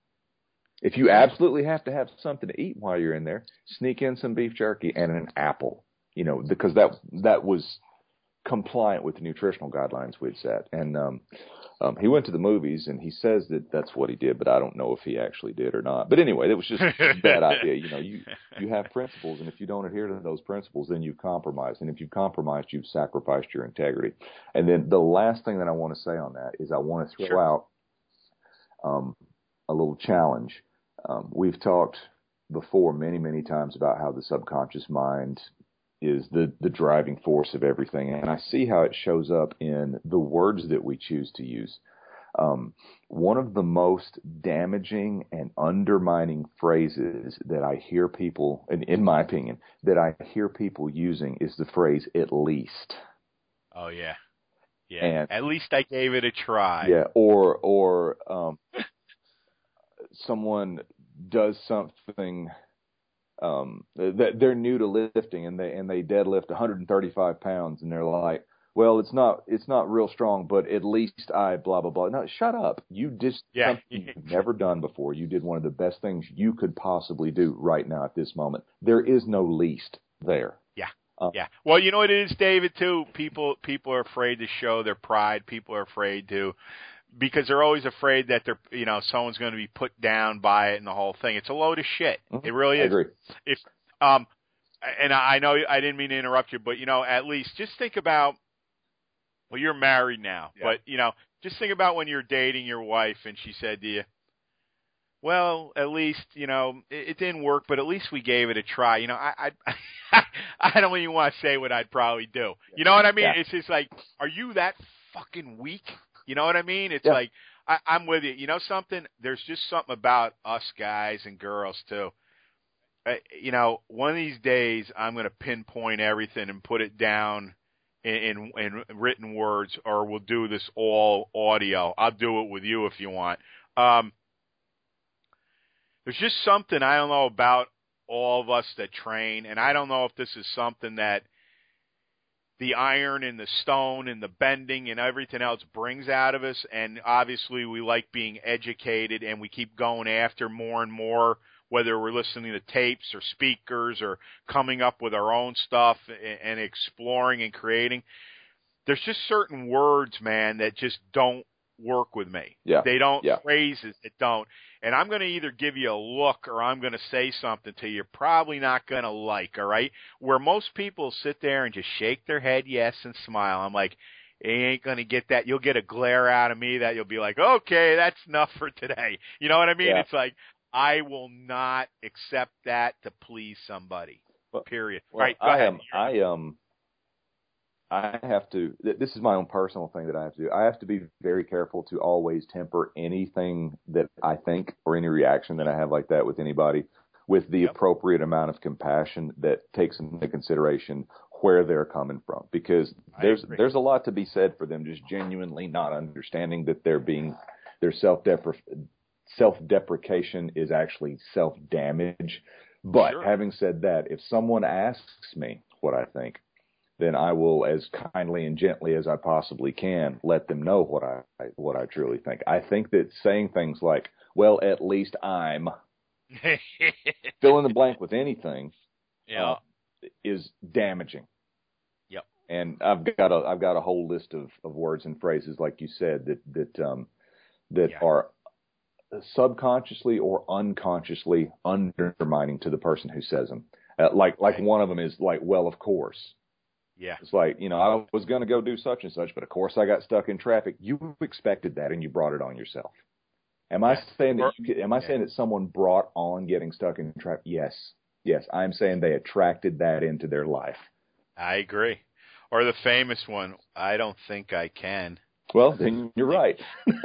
If you absolutely have to have something to eat while you're in there, sneak in some beef jerky and an apple, you know, because that that was compliant with the nutritional guidelines we'd set. And um, um, he went to the movies, and he says that that's what he did, but I don't know if he actually did or not. But anyway, it was just a bad idea. You know, you, you have principles, and if you don't adhere to those principles, then you've compromised. And if you've compromised, you've sacrificed your integrity. And then the last thing that I want to say on that is I want to throw sure. out um, a little challenge. Um, we've talked before many, many times about how the subconscious mind is the, the driving force of everything. And I see how it shows up in the words that we choose to use. Um, one of the most damaging and undermining phrases that I hear people, in, in my opinion, that I hear people using is the phrase, at least. Oh, yeah. Yeah. And, at least I gave it a try. Yeah. Or or um, someone does something. Um, that they're new to lifting and they and they deadlift one hundred thirty-five pounds and they're like, well, it's not it's not real strong, but at least I blah blah blah. No, shut up. You just yeah. something you've never done before. You did one of the best things you could possibly do right now at this moment. There is no least there. Yeah. Um, yeah. Well, you know what it is, David, too? People people are afraid to show their pride. People are afraid to because they're always afraid that they're, you know, someone's going to be put down by it and the whole thing. It's a load of shit. Mm-hmm. It really is. I agree. If, um, and I know I didn't mean to interrupt you, but, you know, at least just think about, well, you're married now, yeah. but, you know, just think about when you're dating your wife and she said to you, well, at least, you know, it, it didn't work, but at least we gave it a try. You know, I I, I don't even want to say what I'd probably do. You know what I mean? Yeah. It's just like, are you that fucking weak? You know what I mean? It's yeah. like, I, I'm with you. You know something? There's just something about us guys and girls, too. I, you know, one of these days I'm going to pinpoint everything and put it down in, in, in written words, or we'll do this all audio. I'll do it with you if you want. Um, there's just something I don't know about all of us that train, and I don't know if this is something that the iron and the stone and the bending and everything else brings out of us. And obviously we like being educated and we keep going after more and more, whether we're listening to tapes or speakers or coming up with our own stuff and exploring and creating. There's just certain words, man, that just don't work with me. Yeah. They don't, yeah. phrases that don't. And I'm going to either give you a look or I'm going to say something to you you're probably not going to like, all right? Where most people sit there and just shake their head yes and smile. I'm like, you ain't going to get that. You'll get a glare out of me that you'll be like, okay, that's enough for today. You know what I mean? Yeah. It's like, I will not accept that to please somebody, well, period. Well, all right, go I ahead. am, I, um, I have to, this is my own personal thing that I have to do. I have to be very careful to always temper anything that I think or any reaction that I have like that with anybody with the yep. appropriate amount of compassion that takes into consideration where they're coming from. Because there's there's a lot to be said for them just genuinely not understanding that they're being, their self-depre- self-deprecation is actually self-damage. But sure. having said that, if someone asks me what I think, then I will, as kindly and gently as I possibly can, let them know what I what I truly think. I think that saying things like, well, at least I'm, fill in the blank with anything, yeah. uh, is damaging. Yep. And I've got a I've got a whole list of, of words and phrases, like you said, that that um, that yeah. are subconsciously or unconsciously undermining to the person who says them. Uh, like like right. one of them is like, well, of course. Yeah. It's like, you know, I was going to go do such and such, but of course I got stuck in traffic. You expected that and you brought it on yourself. Am I yeah. saying that you, am I yeah. saying that someone brought on getting stuck in traffic? Yes. Yes. I'm saying they attracted that into their life. I agree. Or the famous one, I don't think I can. Well, then you're right.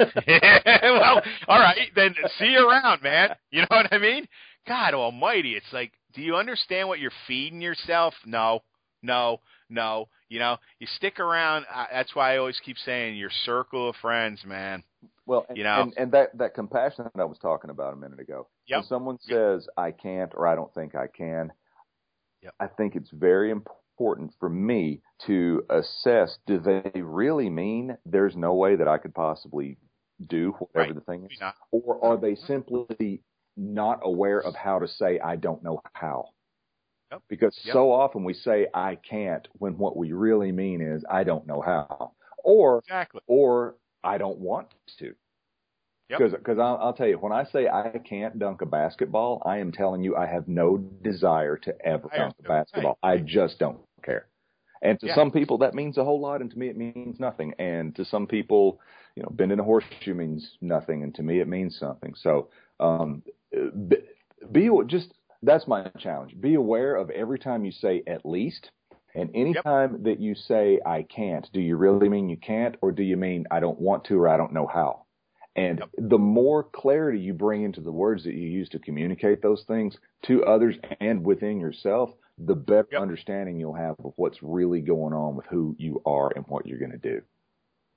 Well, all right, then see you around, man. You know what I mean? God almighty, it's like, do you understand what you're feeding yourself? No, no. No, you know, you stick around. Uh, that's why I always keep saying your circle of friends, man. Well, and, you know, and, and that, that compassion that I was talking about a minute ago. Yep. When someone says, I can't, or I don't think I can, yep. I think it's very important for me to assess, do they really mean there's no way that I could possibly do whatever right. the thing is? Not. Or are they simply not aware of how to say, I don't know how? Because yep. so often we say, I can't, when what we really mean is, I don't know how. Or, exactly. or I don't want to. Because yep. because I'll, I'll tell you, when I say I can't dunk a basketball, I am telling you I have no desire to ever I dunk a do. basketball. Right. I just don't care. And to yeah. some people, that means a whole lot, and to me, it means nothing. And to some people, you know, bending a horseshoe means nothing, and to me, it means something. So um, be, be just... That's my challenge. Be aware of every time you say at least, and any yep. time that you say I can't, do you really mean you can't, or do you mean I don't want to, or I don't know how? And yep. the more clarity you bring into the words that you use to communicate those things to others and within yourself, the better yep. understanding you'll have of what's really going on with who you are and what you're going to do.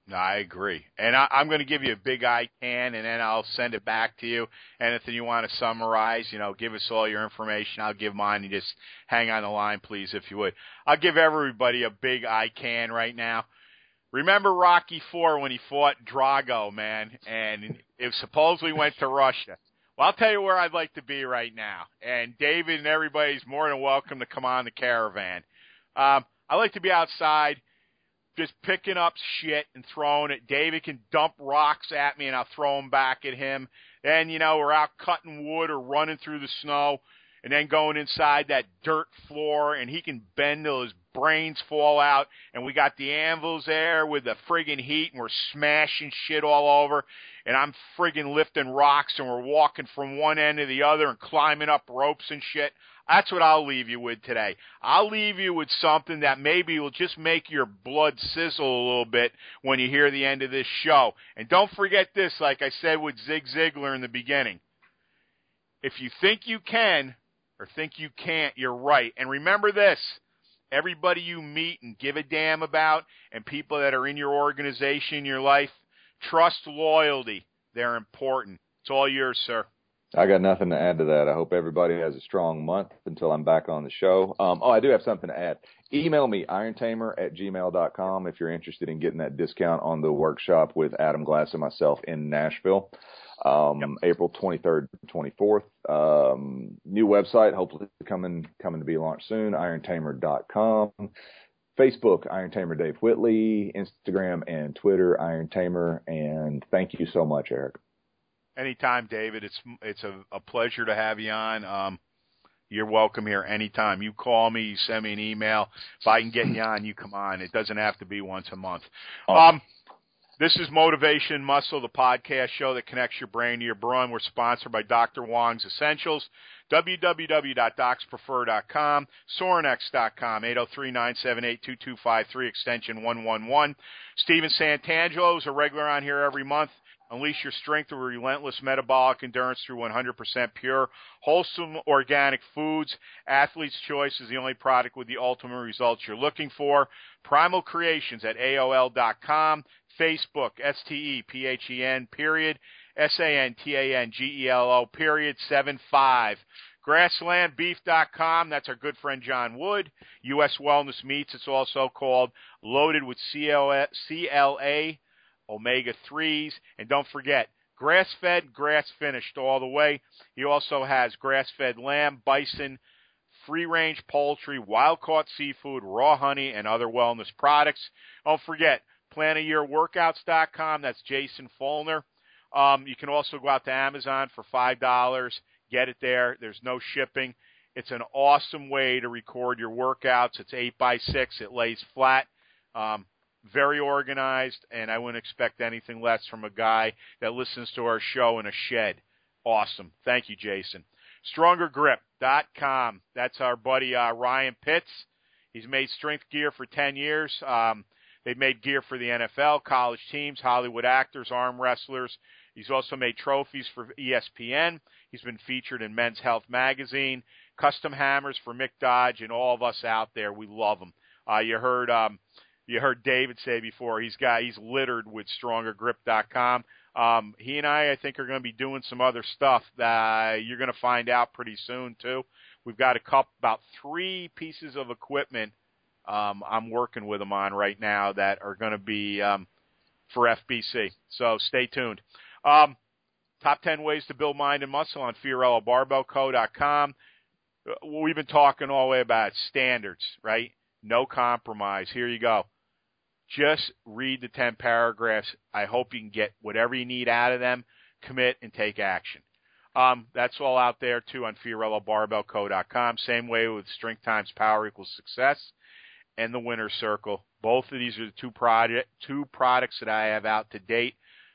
No, I agree. And I, I'm going to give you a big I can, and then I'll send it back to you. Anything you want to summarize, you know, give us all your information. I'll give mine. You just hang on the line, please, if you would. I'll give everybody a big I can right now. Remember Rocky four when he fought Drago, man, and it supposedly went to Russia. Well, I'll tell you where I'd like to be right now. And David and everybody's more than welcome to come on the caravan. Um, I like to be outside, just picking up shit and throwing it. David can dump rocks at me, and I'll throw them back at him. Then, you know, we're out cutting wood or running through the snow, and then going inside that dirt floor, and he can bend till his brains fall out. And we got the anvils there with the friggin' heat, and we're smashing shit all over. And I'm friggin' lifting rocks, and we're walking from one end to the other and climbing up ropes and shit. That's what I'll leave you with today. I'll leave you with something that maybe will just make your blood sizzle a little bit when you hear the end of this show. And don't forget this, like I said with Zig Ziglar in the beginning. If you think you can or think you can't, you're right. And remember this, everybody you meet and give a damn about and people that are in your organization, your life, trust, loyalty, they're important. It's all yours, sir. I got nothing to add to that. I hope everybody has a strong month until I'm back on the show. Um, oh, I do have something to add. Email me, iron tamer at gmail dot com, if you're interested in getting that discount on the workshop with Adam Glass and myself in Nashville, um, yep. April twenty-third, twenty-fourth. Um, new website, hopefully coming coming to be launched soon, iron tamer dot com. Facebook, Iron Tamer Dave Whitley. Instagram and Twitter, Iron Tamer. And thank you so much, Eric. Anytime, David. It's it's a, a pleasure to have you on. Um, you're welcome here anytime. You call me, you send me an email. If I can get you on, you come on. It doesn't have to be once a month. Um, this is Motivation Muscle, the podcast show that connects your brain to your brawn. We're sponsored by Doctor Wong's Essentials, w w w dot docs prefer dot com, sorinex dot com, eight oh three, nine seven eight, two two five three, extension one one one. Steven Santangelo is a regular on here every month. Unleash your strength through relentless metabolic endurance through one hundred percent pure, wholesome organic foods. Athlete's Choice is the only product with the ultimate results you're looking for. Primal Creations at A O L dot com. Facebook, S T E P H E N, period, S A N T A N G E L O, period, seven five. grassland beef dot com, that's our good friend John Wood. U S Wellness Meats, it's also called, loaded with C L A, omega threes, and don't forget, grass-fed, grass-finished all the way. He also has grass-fed lamb, bison, free-range poultry, wild-caught seafood, raw honey, and other wellness products. Don't forget, plan a year workouts dot com, that's Jason Follner. Um, you can also go out to Amazon for five dollars, get it there. There's no shipping. It's an awesome way to record your workouts. It's eight by six. It lays flat. Um, very organized, and I wouldn't expect anything less from a guy that listens to our show in a shed. Awesome. Thank you, Jason. stronger grip dot com. That's our buddy uh, Ryan Pitts. He's made strength gear for ten years. Um, they've made gear for the N F L, college teams, Hollywood actors, arm wrestlers. He's also made trophies for E S P N. He's been featured in Men's Health magazine, custom hammers for Mick Dodge, and all of us out there. We love him. Uh, you heard um, you heard David say before, he's got he's littered with stronger grip dot com. Um, he and I, I think, are going to be doing some other stuff that you're going to find out pretty soon, too. We've got a couple, about three pieces of equipment um, I'm working with him on right now that are going to be um, for F B C. So stay tuned. Um, top ten ways to build mind and muscle on Fiorello Barbell Co dot com. We've been talking all the way about standards, right? No compromise. Here you go. Just read the ten paragraphs. I hope you can get whatever you need out of them, commit, and take action. Um, that's all out there, too, on Fiorello Barbell Co dot com. Same way with Strength Times Power Equals Success and the Winner's Circle. Both of these are the two, project, two products that I have out to date.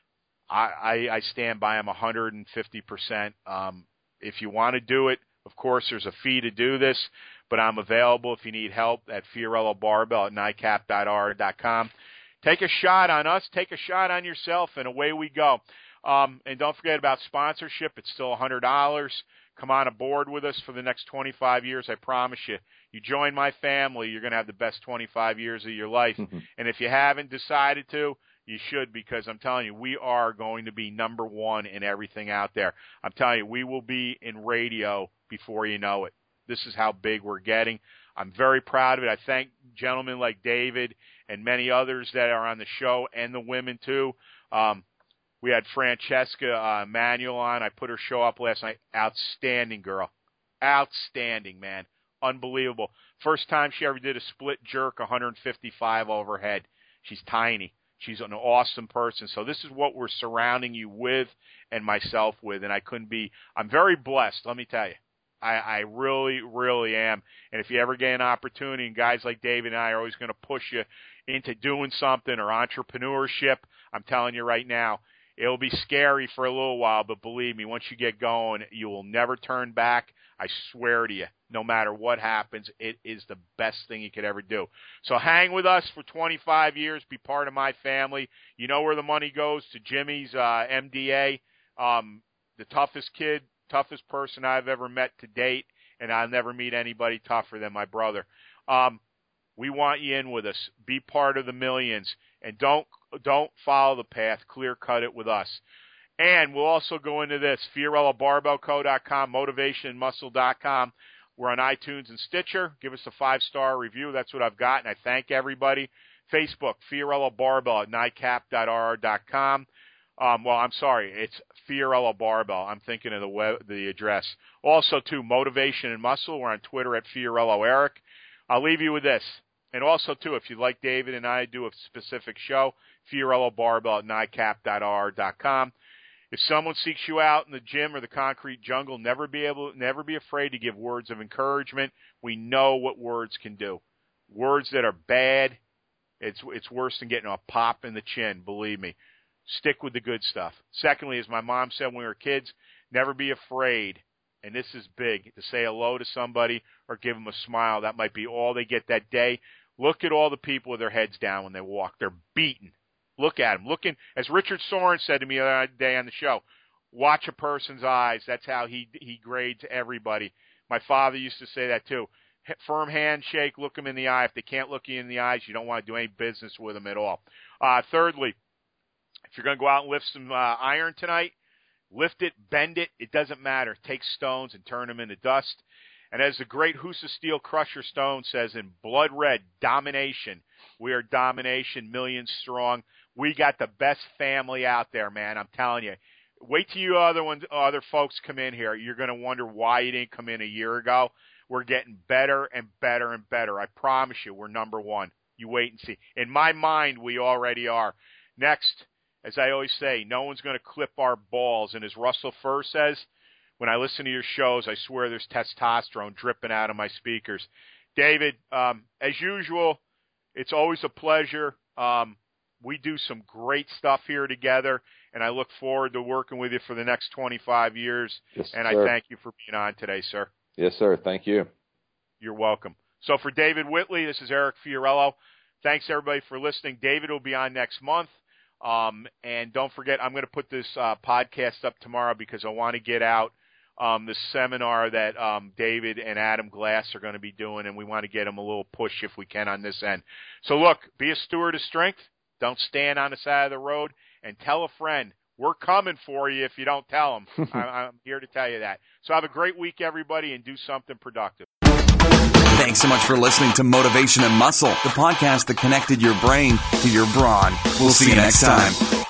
I, I, I stand by them one hundred fifty percent. Um, if you want to do it, of course, there's a fee to do this, but I'm available if you need help at Fiorello Barbell at nightcap dot r dot com. Take a shot on us. Take a shot on yourself, and away we go. Um, and don't forget about sponsorship. It's still one hundred dollars. Come on aboard with us for the next twenty-five years. I promise you. You join my family, you're going to have the best twenty-five years of your life. Mm-hmm. And if you haven't decided to, You should, because I'm telling you, we are going to be number one in everything out there. I'm telling you, we will be in radio before you know it. This is how big we're getting. I'm very proud of it. I thank gentlemen like David and many others that are on the show, and the women too. Um, we had Francesca uh, Manuel on. I put her show up last night. Outstanding girl. Outstanding, man. Unbelievable. First time she ever did a split jerk, one fifty-five overhead. She's tiny. She's an awesome person. So this is what we're surrounding you with and myself with, and I couldn't be – I'm very blessed, let me tell you. I, I really, really am. And if you ever get an opportunity, and guys like David and I are always going to push you into doing something or entrepreneurship, I'm telling you right now, it'll be scary for a little while, but believe me, once you get going, you will never turn back. I swear to you, no matter what happens, it is the best thing you could ever do. So hang with us for twenty-five years. Be part of my family. You know where the money goes, to Jimmy's uh, M D A, um, the toughest kid, toughest person I've ever met to date, and I'll never meet anybody tougher than my brother. Um, we want you in with us. Be part of the millions, and don't don't follow the path. Clear cut it with us. And we'll also go into this, Fiorello Barbell Co dot com, Motivation and Muscle dot com. We're on iTunes and Stitcher. Give us a five-star review. That's what I've got, and I thank everybody. Facebook, Fiorello Barbell at nightcap dot r r dot com. Um, well, I'm sorry, it's Fiorello Barbell. I'm thinking of the web, the address. Also, too, Motivation and Muscle. We're on Twitter at Fiorello Eric. I'll leave you with this. And also, too, if you'd like David and I to do a specific show, Fiorello Barbell at nightcap dot r r dot com. If someone seeks you out in the gym or the concrete jungle, never be able, never be afraid to give words of encouragement. We know what words can do. Words that are bad, it's it's worse than getting a pop in the chin, believe me. Stick with the good stuff. Secondly, as my mom said when we were kids, never be afraid, and this is big, to say hello to somebody or give them a smile. That might be all they get that day. Look at all the people with their heads down when they walk. They're beaten. Look at them. Looking, as Richard Soren said to me the other day on the show, watch a person's eyes. That's how he he grades everybody. My father used to say that too. Firm handshake, look them in the eye. If they can't look you in the eyes, you don't want to do any business with them at all. Uh, thirdly, if you're going to go out and lift some uh, iron tonight, lift it, bend it. It doesn't matter. Take stones and turn them into dust. And as the great Husa Steel Crusher Stone says in blood red, domination. We are domination, millions strong. We got the best family out there, man. I'm telling you. Wait till you other ones, other folks come in here. You're going to wonder why you didn't come in a year ago. We're getting better and better and better. I promise you, we're number one. You wait and see. In my mind, we already are. Next, as I always say, no one's going to clip our balls. And as Russell Furr says, when I listen to your shows, I swear there's testosterone dripping out of my speakers. David, um, as usual, it's always a pleasure. Um, we do some great stuff here together, and I look forward to working with you for the next twenty-five years. Yes, and sir. I thank you for being on today, sir. Yes, sir. Thank you. You're welcome. So for David Whitley, this is Eric Fiorello. Thanks, everybody, for listening. David will be on next month. Um, and don't forget, I'm going to put this uh, podcast up tomorrow because I want to get out um, the seminar that um, David and Adam Glass are going to be doing, and we want to get them a little push if we can on this end. So, look, be a steward of strength. Don't stand on the side of the road, and tell a friend. We're coming for you if you don't tell them. I, I'm here to tell you that. So have a great week, everybody, and do something productive. Thanks so much for listening to Motivation and Muscle, the podcast that connected your brain to your brawn. We'll see you next time.